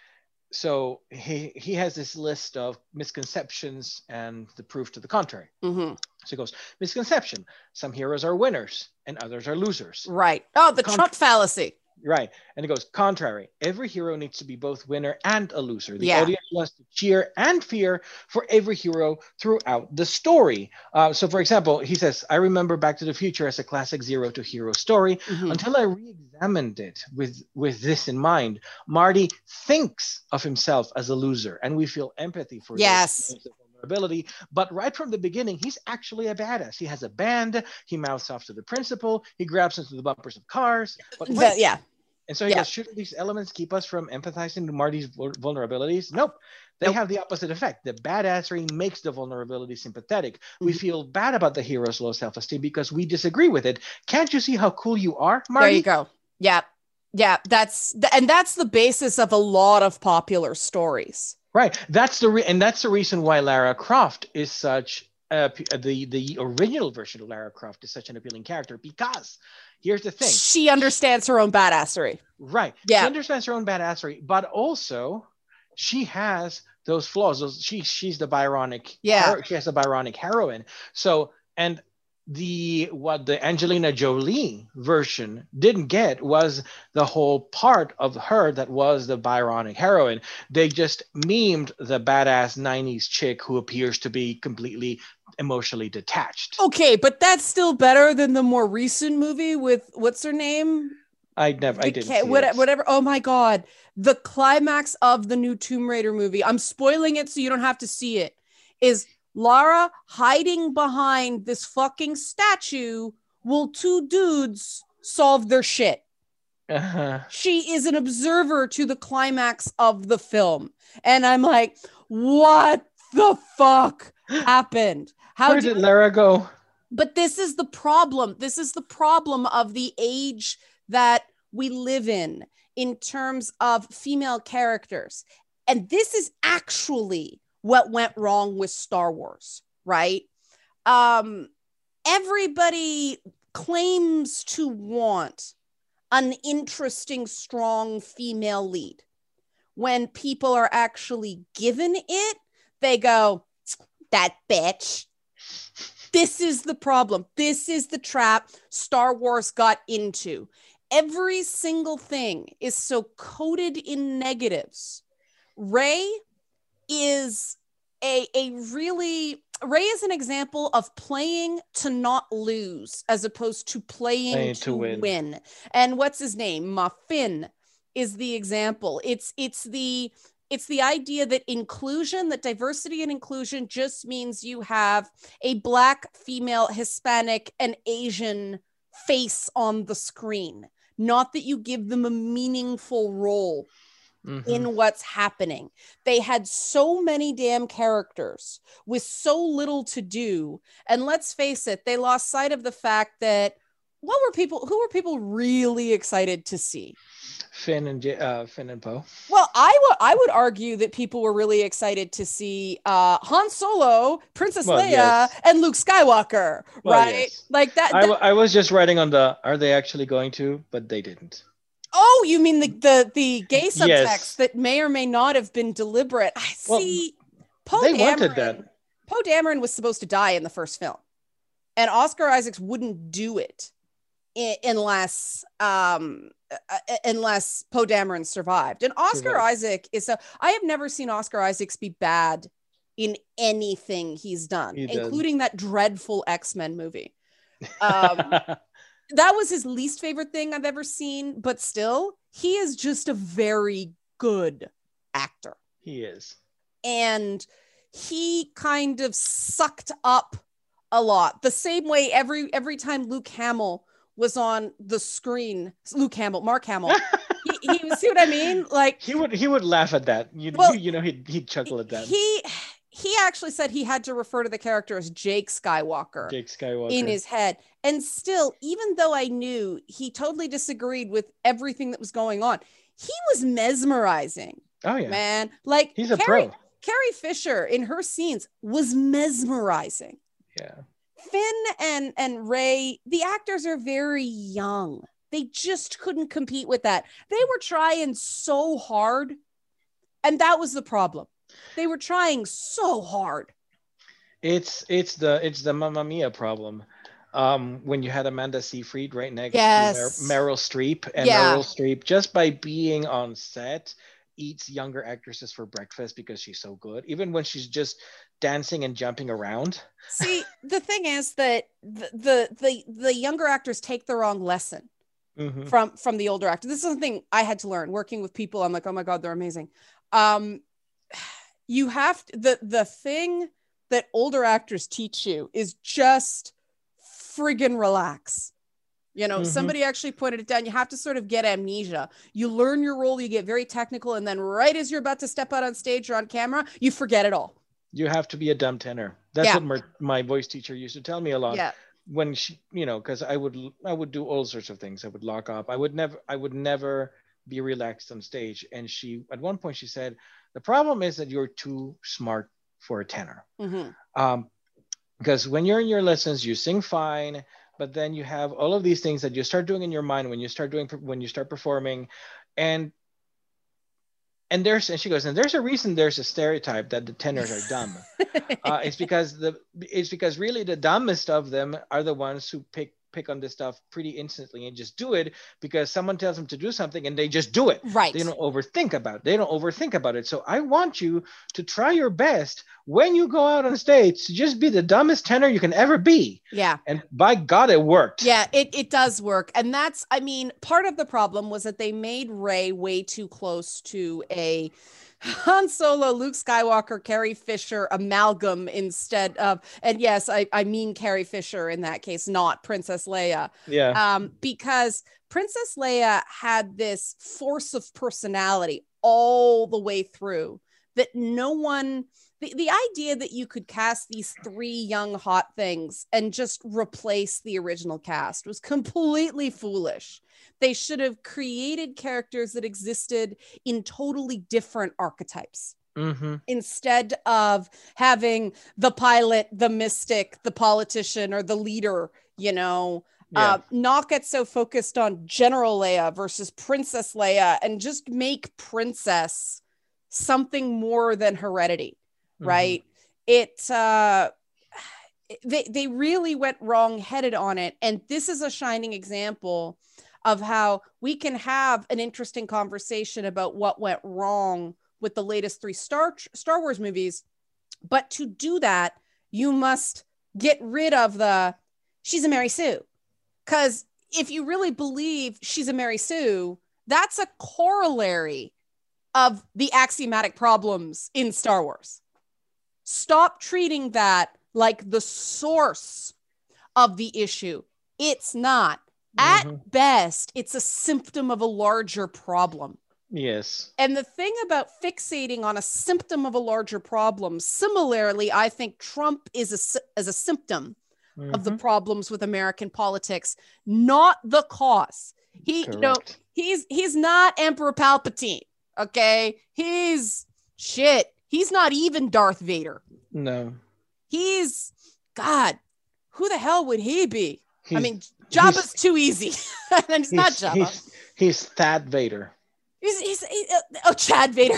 so he he has this list of misconceptions and the proof to the contrary. Mhm. So he goes, misconception: some heroes are winners and others are losers. Right. Oh, the Con- Trump fallacy. Right. And it goes, contrary. Every hero needs to be both winner and a loser. The Yeah. audience wants to cheer and fear for every hero throughout the story. Uh, so, for example, he says, I remember Back to the Future as a classic zero to hero story Mhm. until I re-examined it with, with this in mind. Marty thinks of himself as a loser, and we feel empathy for Yes. those vulnerability. But right from the beginning, he's actually a badass. He has a band. He mouths off to the principal. He grabs into the bumpers of cars. But wait, The, yeah. and so he Yeah. goes, shouldn't these elements keep us from empathizing to Marty's vulnerabilities? Nope. They Nope. have the opposite effect. The badassery makes the vulnerability sympathetic. Mm-hmm. We feel bad about the hero's low self-esteem because we disagree with it. Can't you see how cool you are, Marty? There you go. Yeah. Yeah. That's, and that's the basis of a lot of popular stories. Right. That's the re- and that's the reason why Lara Croft is such uh, the the original version of Lara Croft is such an appealing character, because here's the thing. She understands her own badassery. Right. Yeah. She understands her own badassery, but also she has those flaws. Those, she she's the Byronic. Yeah. Hero, she has a Byronic heroine. So, and the what the Angelina Jolie version didn't get was the whole part of her that was the Byronic heroine. They just memed the badass nineties chick who appears to be completely emotionally detached. Okay, but that's still better than the more recent movie with what's her name? I never, I didn't Okay, see what, it. Whatever. Oh my God. The climax of the new Tomb Raider movie, I'm spoiling it so you don't have to see it, is Lara hiding behind this fucking statue while two dudes solve their shit. Uh-huh. She is an observer to the climax of the film. And I'm like, what the fuck happened? How Where did Lara go? But this is the problem. This is the problem of the age that we live in, in terms of female characters. And this is actually what went wrong with Star Wars, right? Um, everybody claims to want an interesting, strong female lead. When people are actually given it, they go, that bitch. This is the problem. This is the trap Star Wars got into. Every single thing is so coded in negatives. Rey is a, a really, Rey is an example of playing to not lose as opposed to playing, playing to, to win. win. And what's his name? Ma Finn is the example. It's, it's the, It's the idea that inclusion, that diversity and inclusion just means you have a Black, female, Hispanic, and Asian face on the screen, not that you give them a meaningful role mm-hmm. in what's happening. They had so many damn characters with so little to do. And let's face it, they lost sight of the fact that what were people, who were people really excited to see? Finn and uh, Finn and Poe. Well, I would I would argue that people were really excited to see uh, Han Solo, Princess well, Leia, yes. and Luke Skywalker, well, right? Yes. Like that. I, that... w- I was just writing on the are they actually going to, but they didn't. Oh, you mean the the, the gay subtext yes. that may or may not have been deliberate? I well, see. Poe they Dameron, wanted that. Poe Dameron was supposed to die in the first film, and Oscar Isaacs wouldn't do it unless um uh, unless Poe Dameron survived. And Oscar survived. Isaac is a I have never seen Oscar Isaacs be bad in anything he's done, he including that dreadful X-Men movie. Um that was his least favorite thing I've ever seen, but still, he is just a very good actor. He is. And he kind of sucked up a lot. The same way every every time Luke Hamill was on the screen, Luke Hamill, Mark Hamill, he, he see what I mean? Like he would he would laugh at that. You well, you, you know he'd he'd chuckle at that. He he actually said he had to refer to the character as Jake Skywalker. Jake Skywalker in his head. And still, even though I knew he totally disagreed with everything that was going on, he was mesmerizing. Oh yeah, man! Like he's a Carrie, pro. Carrie Fisher in her scenes was mesmerizing. Yeah. Finn and and Rey, the actors are very young. They just couldn't compete with that. They were trying so hard, and that was the problem. They were trying so hard. It's it's the it's the Mamma Mia problem. Um, when you had Amanda Seyfried right next yes. to Mer- Meryl Streep, and yeah. Meryl Streep, just by being on set, eats younger actresses for breakfast because she's so good, even when she's just dancing and jumping around. See, the thing is that the the the, the younger actors take the wrong lesson mm-hmm. from from the older actors. This is something I had to learn working with people. I'm like, oh my God, they're amazing. Um, you have to, the the thing that older actors teach you is just friggin' relax. You know, mm-hmm. somebody actually pointed it down. You have to sort of get amnesia. You learn your role, you get very technical, and then right as you're about to step out on stage or on camera, you forget it all. You have to be a dumb tenor. That's yeah. what my, my voice teacher used to tell me a lot. Yeah. When she, you know, because I would I would do all sorts of things. I would lock up. I would never I would never be relaxed on stage. And she, at one point, she said, "The problem is that you're too smart for a tenor." Mm-hmm. Um, because when you're in your lessons, you sing fine, but then you have all of these things that you start doing in your mind when you start doing when you start performing, and and there's and she goes, and there's a reason there's a stereotype that the tenors are dumb. uh, it's because the it's because really the dumbest of them are the ones who pick pick on this stuff pretty instantly and just do it because someone tells them to do something and they just do it. Right. They don't overthink about it. They don't overthink about it. So I want you to try your best when you go out on stage to just be the dumbest tenor you can ever be. Yeah. And by God, it worked. Yeah, it, it does work. And that's, I mean, part of the problem was that they made Rey way too close to a Han Solo, Luke Skywalker, Carrie Fisher amalgam instead of, and yes, I, I mean Carrie Fisher in that case, not Princess Leia. Yeah. Um, because Princess Leia had this force of personality all the way through that no one, the, the idea that you could cast these three young hot things and just replace the original cast was completely foolish. They should have created characters that existed in totally different archetypes. Mm-hmm. Instead of having the pilot, the mystic, the politician, or the leader, you know, yeah. uh, not get so focused on General Leia versus Princess Leia and just make Princess something more than heredity, mm-hmm. right? It, uh, they, they really went wrong-headed on it. And this is a shining example of how we can have an interesting conversation about what went wrong with the latest three Star Star Wars movies. But to do that, you must get rid of the, she's a Mary Sue. Because if you really believe she's a Mary Sue, that's a corollary of the axiomatic problems in Star Wars. Stop treating that like the source of the issue. It's not. At mm-hmm. best, it's a symptom of a larger problem. Yes. And the thing about fixating on a symptom of a larger problem, similarly, I think Trump is a, as a symptom mm-hmm. of the problems with American politics, not the cause. He, Correct. you know, he's he's not Emperor Palpatine. Okay, he's shit. He's not even Darth Vader. No. He's God. Who the hell would he be? He's, I mean, Jabba's too easy. And it's not Jabba. He's, he's Thad Vader. He's, he's, he's uh, oh, Chad Vader.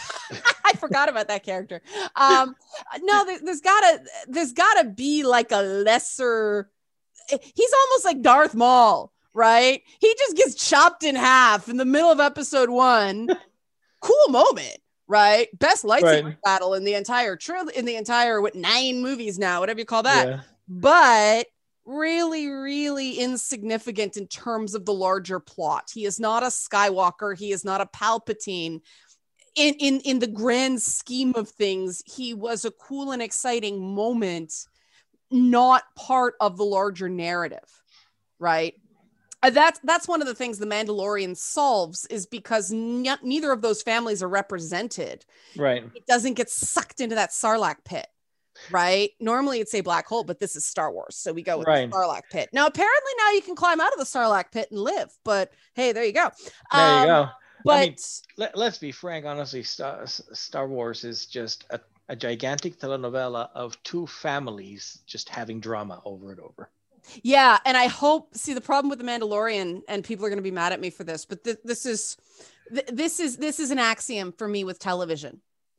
I forgot about that character. Um, no, there, there's gotta, there's gotta be like a lesser. He's almost like Darth Maul, right? He just gets chopped in half in the middle of episode one. Cool moment, right? Best lightsaber right. battle in the entire trilogy, in the entire what nine movies now, whatever you call that. Yeah. But really, really insignificant in terms of the larger plot. He is not a Skywalker. He is not a Palpatine. In, in, in the grand scheme of things, he was a cool and exciting moment, not part of the larger narrative, right? Uh, That's that's one of the things the Mandalorian solves, is because n- neither of those families are represented. Right. It doesn't get sucked into that Sarlacc pit, right? Normally it'd say black hole, but this is Star Wars, so we go with Right. the Sarlacc pit. Now apparently now you can climb out of the Sarlacc pit and live, but hey, there you go. There you Um, go. But I mean, let, let's be frank. Honestly, Star, Star Wars is just a, a gigantic telenovela of two families just having drama over and over. yeah, and I hope, see, the problem with the Mandalorian, and people are going to be mad at me for this, but th- this is th- this is this is an axiom for me with television.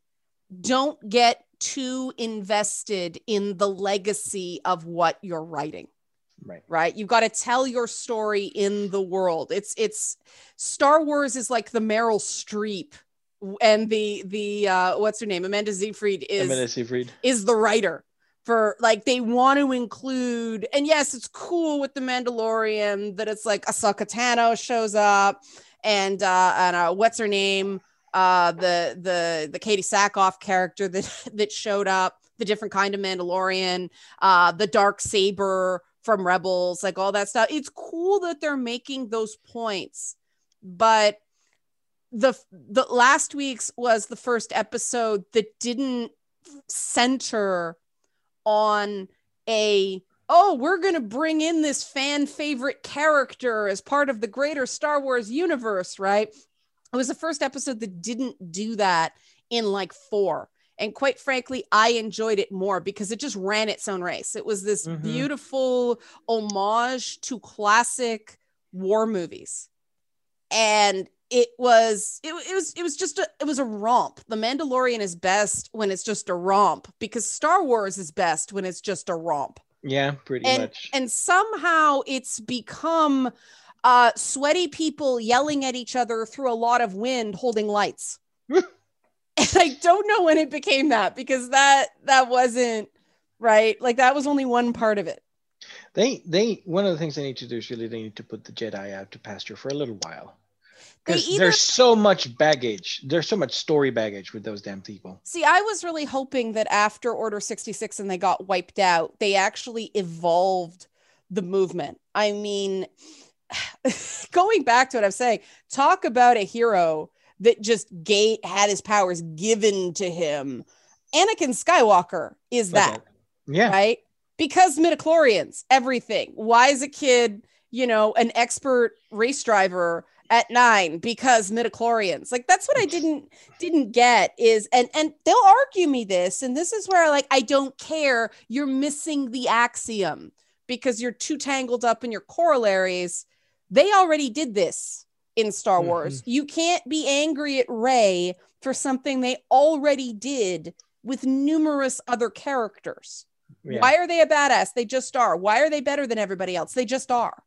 Don't get too invested in the legacy of what you're writing. Right. Right. You've got to tell your story in the world. It's it's Star Wars is like the Meryl Streep, and the the uh, what's her name? Amanda Seyfried is Amanda Seyfried is the writer for, like, they want to include, and yes, it's cool with the Mandalorian that it's like Ahsoka Tano shows up, and uh and uh, what's her name? Uh the the the Katie Sackhoff character that that showed up, the different kind of Mandalorian, uh the dark saber from Rebels, like all that stuff. It's cool that they're making those points, but the the last week's was the first episode that didn't center on a, oh, we're going to bring in this fan favorite character as part of the greater Star Wars universe, right? It was the first episode that didn't do that in like four. And quite frankly, I enjoyed it more because it just ran its own race. It was this Mhm. beautiful homage to classic war movies. And it was it, it was it was just a it was a romp. The Mandalorian is best when it's just a romp, because Star Wars is best when it's just a romp. Yeah, pretty And much. and somehow it's become uh sweaty people yelling at each other through a lot of wind holding lights. And I don't know when it became that, because that that wasn't right. Like, that was only one part of it. They they one of the things they need to do is really they need to put the Jedi out to pasture for a little while. They Because either there's so much baggage. There's so much story baggage with those damn people. See, I was really hoping that after Order sixty-six and they got wiped out, they actually evolved the movement. I mean, going back to what I'm saying, talk about a hero that just gate had his powers given to him. Anakin Skywalker is that, Yeah. right? Because midichlorians, everything. Why is a kid, you know, an expert race driver at nine? Because midichlorians. Like, that's what I didn't didn't get is, and and they'll argue me this, and this is where, like, I don't care. You're missing the axiom because you're too tangled up in your corollaries. They already did this in Star Mhm. Wars. You can't be angry at Rey for something they already did with numerous other characters. Yeah. Why are they a badass? They just are. Why are they better than everybody else? They just are.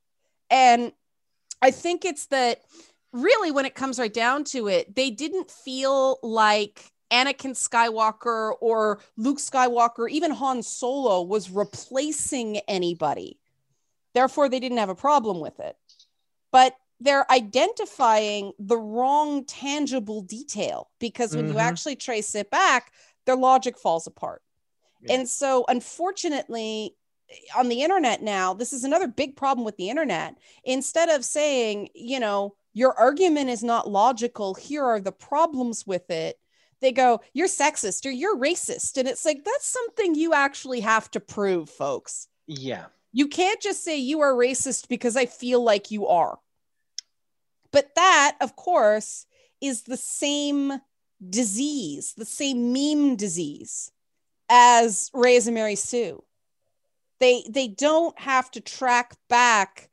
And I think it's that, really, when it comes right down to it, they didn't feel like Anakin Skywalker or Luke Skywalker, even Han Solo, was replacing anybody. Therefore, they didn't have a problem with it. But they're identifying the wrong tangible detail, because when Mhm. you actually trace it back, their logic falls apart. Yeah. And so, unfortunately, on the internet now, this is another big problem with the internet. Instead of saying, you know, your argument is not logical, here are the problems with it, they go, you're sexist or you're racist. And it's like, that's something you actually have to prove, folks. Yeah. You can't just say you are racist because I feel like you are. But that, of course, is the same disease, the same meme disease as Reyes and Mary Sue. They they don't have to track back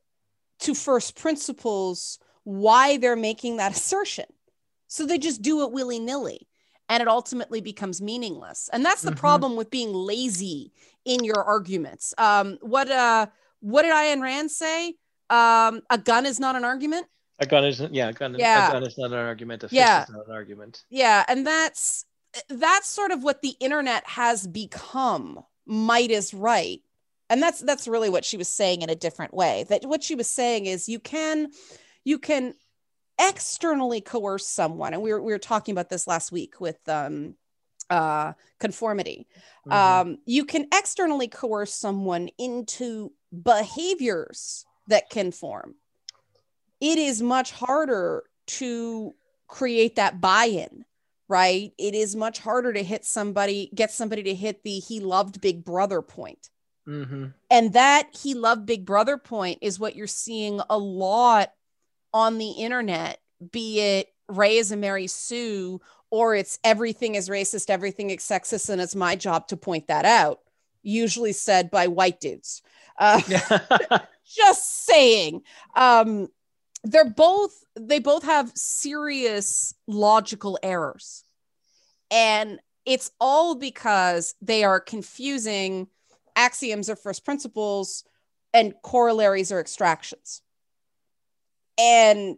to first principles why they're making that assertion. So they just do it willy-nilly, and it ultimately becomes meaningless. And that's the Mhm. problem with being lazy in your arguments. Um, what uh what did Ayn Rand say? Um, a gun is not an argument. A gun isn't. Yeah, a gun. Yeah. A gun is not an argument. A fist Yeah. is not an argument. Yeah, and that's that's sort of what the internet has become. Might is right. And that's that's really what she was saying in a different way. That what she was saying is you can you can externally coerce someone. And we were we were talking about this last week with um uh, conformity. Mm-hmm. Um, you can externally coerce someone into behaviors that conform. It is much harder to create that buy-in, right? It is much harder to hit somebody, get somebody to hit the he loved Big Brother point. Mm-hmm. And that he loved Big Brother point is what you're seeing a lot on the internet, be it Ray is a Mary Sue, or it's everything is racist, everything is sexist, and it's my job to point that out, usually said by white dudes. Uh, just saying. Um, they're both, they both have serious logical errors. And it's all because they are confusing axioms or first principles and corollaries or extractions. And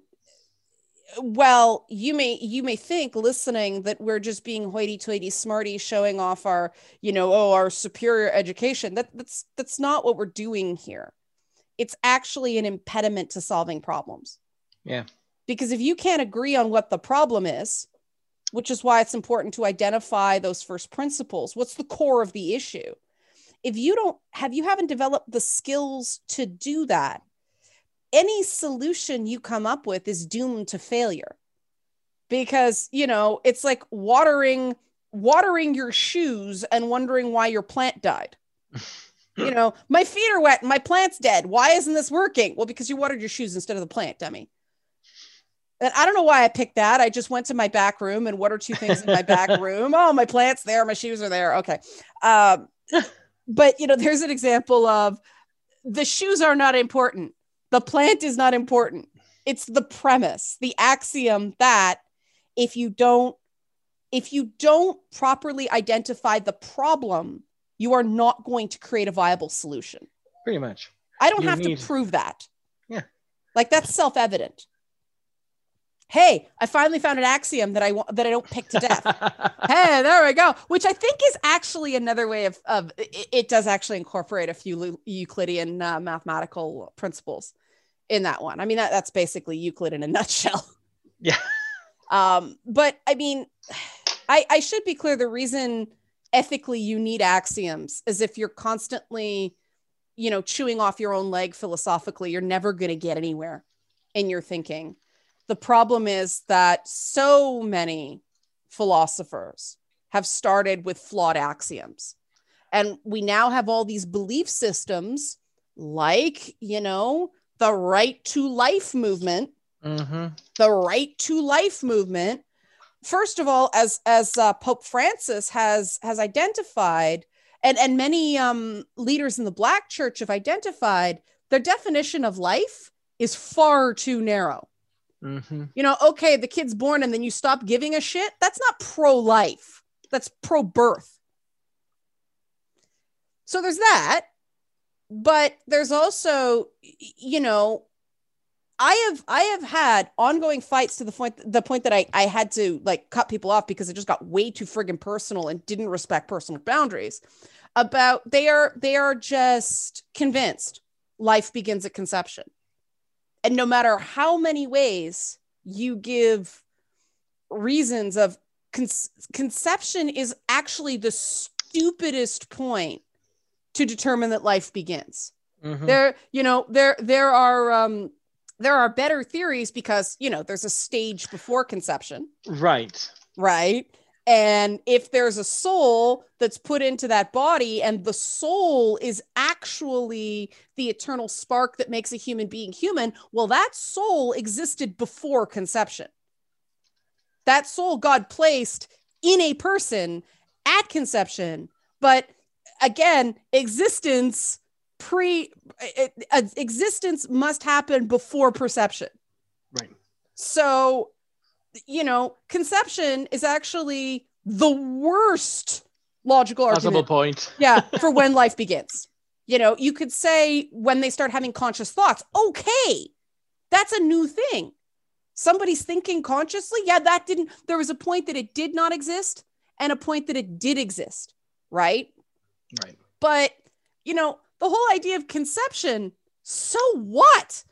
well, you may you may think listening that we're just being hoity-toity smarty, showing off our, you know, oh, our superior education. That that's that's not what we're doing here. It's actually an impediment to solving problems. Yeah. Because if you can't agree on what the problem is, which is why it's important to identify those first principles, what's the core of the issue? If you don't have, you haven't developed the skills to do that, any solution you come up with is doomed to failure. Because, you know, it's like watering, watering your shoes and wondering why your plant died. You know, my feet are wet and my plant's dead. Why isn't this working? Well, because you watered your shoes instead of the plant, dummy. And I don't know why I picked that. I just went to my back room and what are two things in my back room? Oh, my plant's there. My shoes are there. Okay. Um, but, you know, there's an example of the shoes are not important. The plant is not important. It's the premise, the axiom that if you don't, if you don't properly identify the problem, you are not going to create a viable solution. Pretty much. I don't You have need- to prove that. Yeah. Like that's self-evident. Hey, I finally found an axiom that I want, that I don't pick to death. Hey, there we go. Which I think is actually another way of, of it, it does actually incorporate a few Euclidean uh, mathematical principles in that one. I mean, that, that's basically Euclid in a nutshell. Yeah. Um, but I mean, I, I should be clear. The reason ethically you need axioms is if you're constantly, you know, chewing off your own leg philosophically, you're never going to get anywhere in your thinking. The problem is that so many philosophers have started with flawed axioms. And we now have all these belief systems like, you know, the right to life movement, Mm-hmm. the right to life movement. First of all, as, as uh, Pope Francis has, has identified, and, and many um, leaders in the Black church have identified, their definition of life is far too narrow. Mm-hmm. You know, okay, the kid's born and then you stop giving a shit. That's not pro-life. That's pro-birth. So there's that. But there's also, you know, I have I have had ongoing fights to the point the point that I, I had to like cut people off because it just got way too friggin' personal and didn't respect personal boundaries. About they are they are just convinced life begins at conception. And no matter how many ways you give reasons of con- conception is actually the stupidest point to determine that life begins. Mm-hmm. There, you know, there, there are, um, there are better theories because, you know, there's a stage before conception. Right. Right. And if there's a soul that's put into that body and the soul is actually the eternal spark that makes a human being human, well, that soul existed before conception. That soul God placed in a person at conception. But again, existence pre uh, existence must happen before perception. Right. So, you know, conception is actually the worst logical Possible argument. point. Yeah, for when life begins. You know, you could say when they start having conscious thoughts, okay, that's a new thing. Somebody's thinking consciously. Yeah, that didn't, there was a point that it did not exist and a point that it did exist, right? Right. But, you know, the whole idea of conception, so what?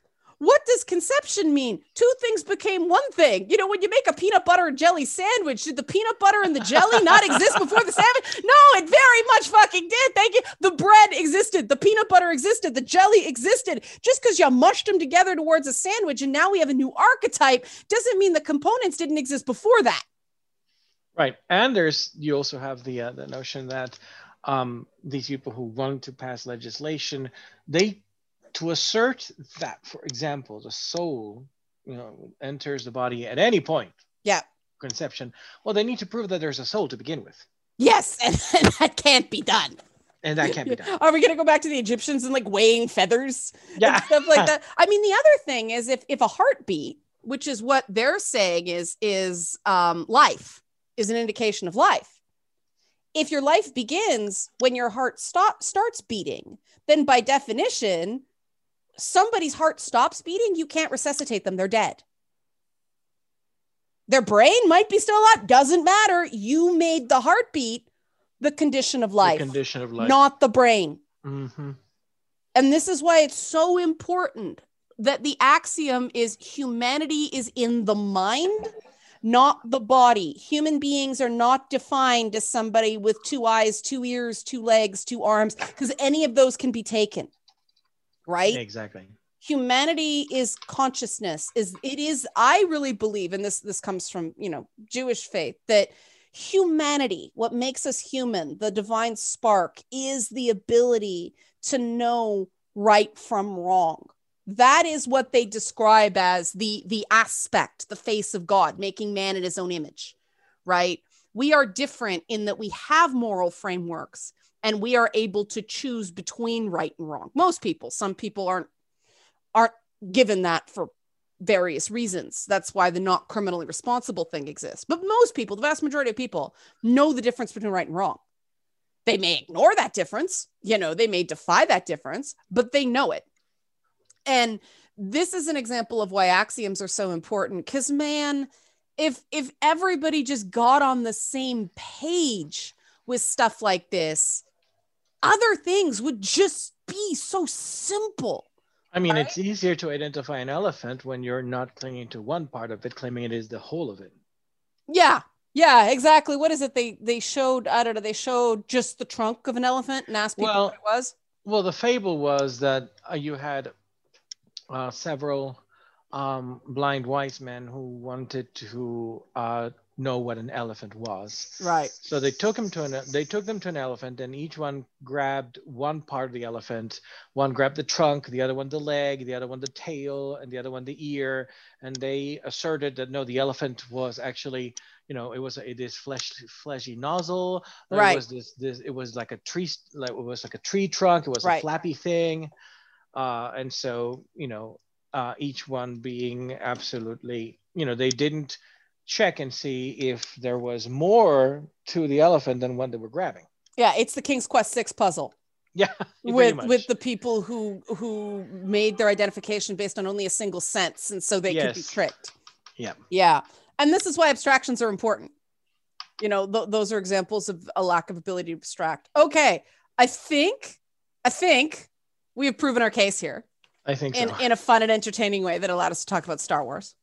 What does conception mean? Two things became one thing. You know, when you make a peanut butter and jelly sandwich, did the peanut butter and the jelly not exist before the sandwich? No, it very much fucking did. Thank you. The bread existed. The peanut butter existed. The jelly existed. Just because you mushed them together towards a sandwich and now we have a new archetype doesn't mean the components didn't exist before that. Right. And there's, you also have the, uh, the notion that um, these people who want to pass legislation, they, to assert that, for example, the soul, you know, enters the body at any point. Yeah. Conception. Well, they need to prove that there's a soul to begin with. Yes, and, and that can't be done. And that can't be done. Are we going to go back to the Egyptians and like weighing feathers yeah. and stuff like that? I mean, the other thing is if if a heartbeat, which is what they're saying is is um, life, is an indication of life. If your life begins when your heart stop starts beating, then by definition, somebody's heart stops beating, you can't resuscitate them. They're dead. Their brain might be still alive. Doesn't matter. You made the heartbeat the condition of life. The condition of life. Not the brain. Mm-hmm. And this is why it's so important that the axiom is humanity is in the mind, not the body. Human beings are not defined as somebody with two eyes, two ears, two legs, two arms, because any of those can be taken. Right? Exactly. Humanity is consciousness. Is it is, I really believe, and this this comes from, you know, Jewish faith, that humanity, what makes us human, the divine spark, is the ability to know right from wrong. That is what they describe as the the aspect, the face of God, making man in his own image, right? We are different in that we have moral frameworks and we are able to choose between right and wrong. Most people, some people aren't aren't given that for various reasons. That's why the not criminally responsible thing exists. But most people, the vast majority of people, know the difference between right and wrong. They may ignore that difference, you know, they may defy that difference, but they know it. And this is an example of why axioms are so important. Because, man, if if everybody just got on the same page with stuff like this, other things would just be so simple. I mean, right? It's easier to identify an elephant when you're not clinging to one part of it, claiming it is the whole of it. Yeah. Yeah, exactly. What is it? They they showed, I don't know, they showed just the trunk of an elephant and asked people well, what it was? Well, the fable was that uh, you had uh, several um, blind wise men who wanted to uh, know what an elephant was. Right. So they took him to an they took them to an elephant, and each one grabbed one part of the elephant. One grabbed the trunk, the other one the leg, the other one the tail, and the other one the ear. And they asserted that no, the elephant was actually, you know, it was a, this flesh fleshy nozzle. Right. It was this this it was like a tree like it was like a tree trunk. It was right. a flappy thing. Uh, and so, you know, uh, each one being absolutely, you know, they didn't check and see if there was more to the elephant than what they were grabbing. Yeah, it's the King's Quest six puzzle. Yeah, with much. with the people who who made their identification based on only a single sense, and so they yes. could be tricked. Yeah, yeah, and this is why abstractions are important. You know, th- those are examples of a lack of ability to abstract. Okay, I think, I think we have proven our case here. I think in so. in a fun and entertaining way that allowed us to talk about Star Wars.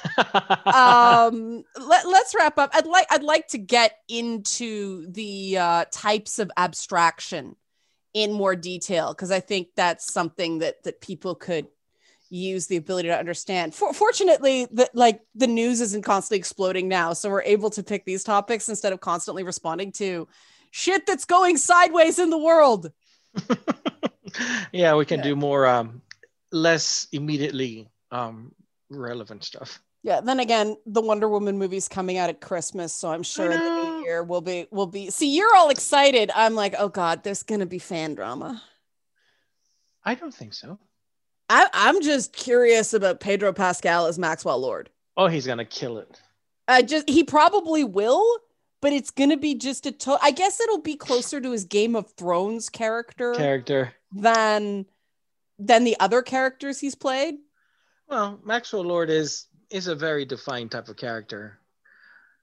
um let, let's wrap up. I'd like I'd like to get into the uh types of abstraction in more detail, because I think that's something that that people could use the ability to understand. For, fortunately, that like the news isn't constantly exploding now, so we're able to pick these topics instead of constantly responding to shit that's going sideways in the world. Yeah, we can yeah. do more um less immediately um relevant stuff. Yeah, then again, the Wonder Woman movie's coming out at Christmas, so I'm sure in the new year we'll be we'll be see, you're all excited. I'm like, oh god, there's gonna be fan drama. I don't think so. I, I'm just curious about Pedro Pascal as Maxwell Lord. Oh, he's gonna kill it. I just he probably will, but it's gonna be just a to- I guess it'll be closer to his Game of Thrones character character than than the other characters he's played. Well, Maxwell Lord is is a very defined type of character.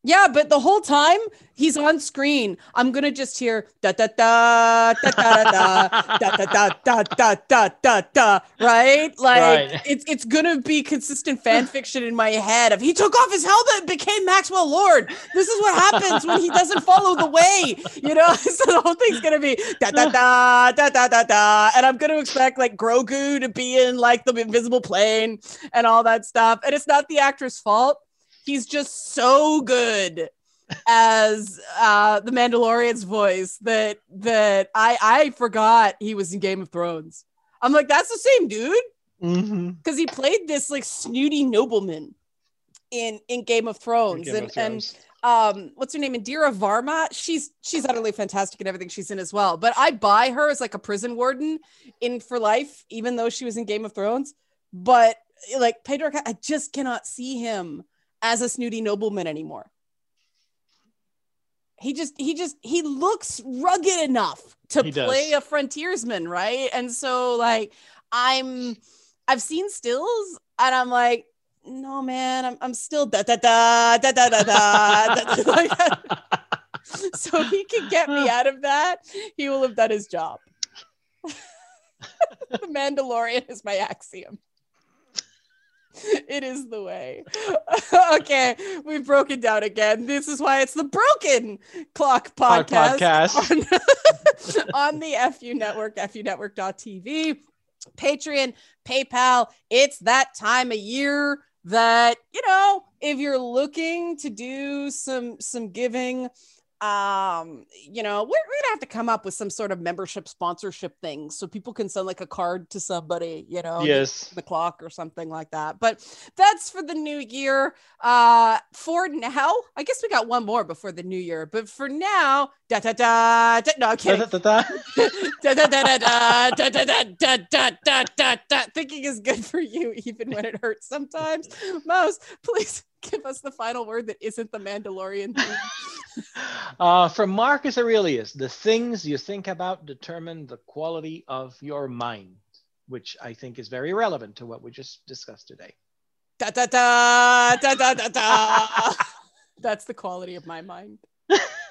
Yeah, but the whole time he's on screen, I'm gonna just hear da da da da da da da da da da da da da da, right? Like Right. it's it's gonna be consistent fan fiction in my head of he took off his helmet and became Maxwell Lord. This is what happens when he doesn't follow the way, you know. So the whole thing's gonna be da da da da da da da, and I'm gonna expect like Grogu to be in like the invisible plane and all that stuff, and it's not the actor's fault. He's just so good as uh, the Mandalorian's voice that that I I forgot he was in Game of Thrones. I'm like, that's the same dude, because mm-hmm. he played this like snooty nobleman in in Game of Thrones, Game and of Thrones. and um, what's her name? Indira Varma. She's she's utterly fantastic in everything she's in as well. But I buy her as like a prison warden in For Life, even though she was in Game of Thrones. But like Pedro, I just cannot see him as a snooty nobleman anymore. He just, he just, he looks rugged enough to he play does. a frontiersman, right? And so, like, I'm, I've seen stills, and I'm like, no, man, I'm, I'm still da da da da da da da. Like, so he can get me out of that. He will have done his job. The Mandalorian is my axiom. It is the way. Okay, we've broken down again. This is why it's the Broken Clock podcast, podcast. On, on the F U Network, F U network dot T V, Patreon, PayPal. It's that time of year that, you know, if you're looking to do some some giving, um you know, we're, we're gonna have to come up with some sort of membership sponsorship thing so people can send like a card to somebody, you know, yes, the clock or something like that. But that's for the new year. Uh for now, I guess we got one more before the new year, but for now, da da da da, no, I'm kidding. Da da da da da da da da da da da da. Thinking is good for you even when it hurts sometimes. Mouse, please give us the final word that isn't the Mandalorian theme. Uh, from Marcus Aurelius, the things you think about determine the quality of your mind, which I think is very relevant to what we just discussed today. Da da da da da da da. That's the quality of my mind.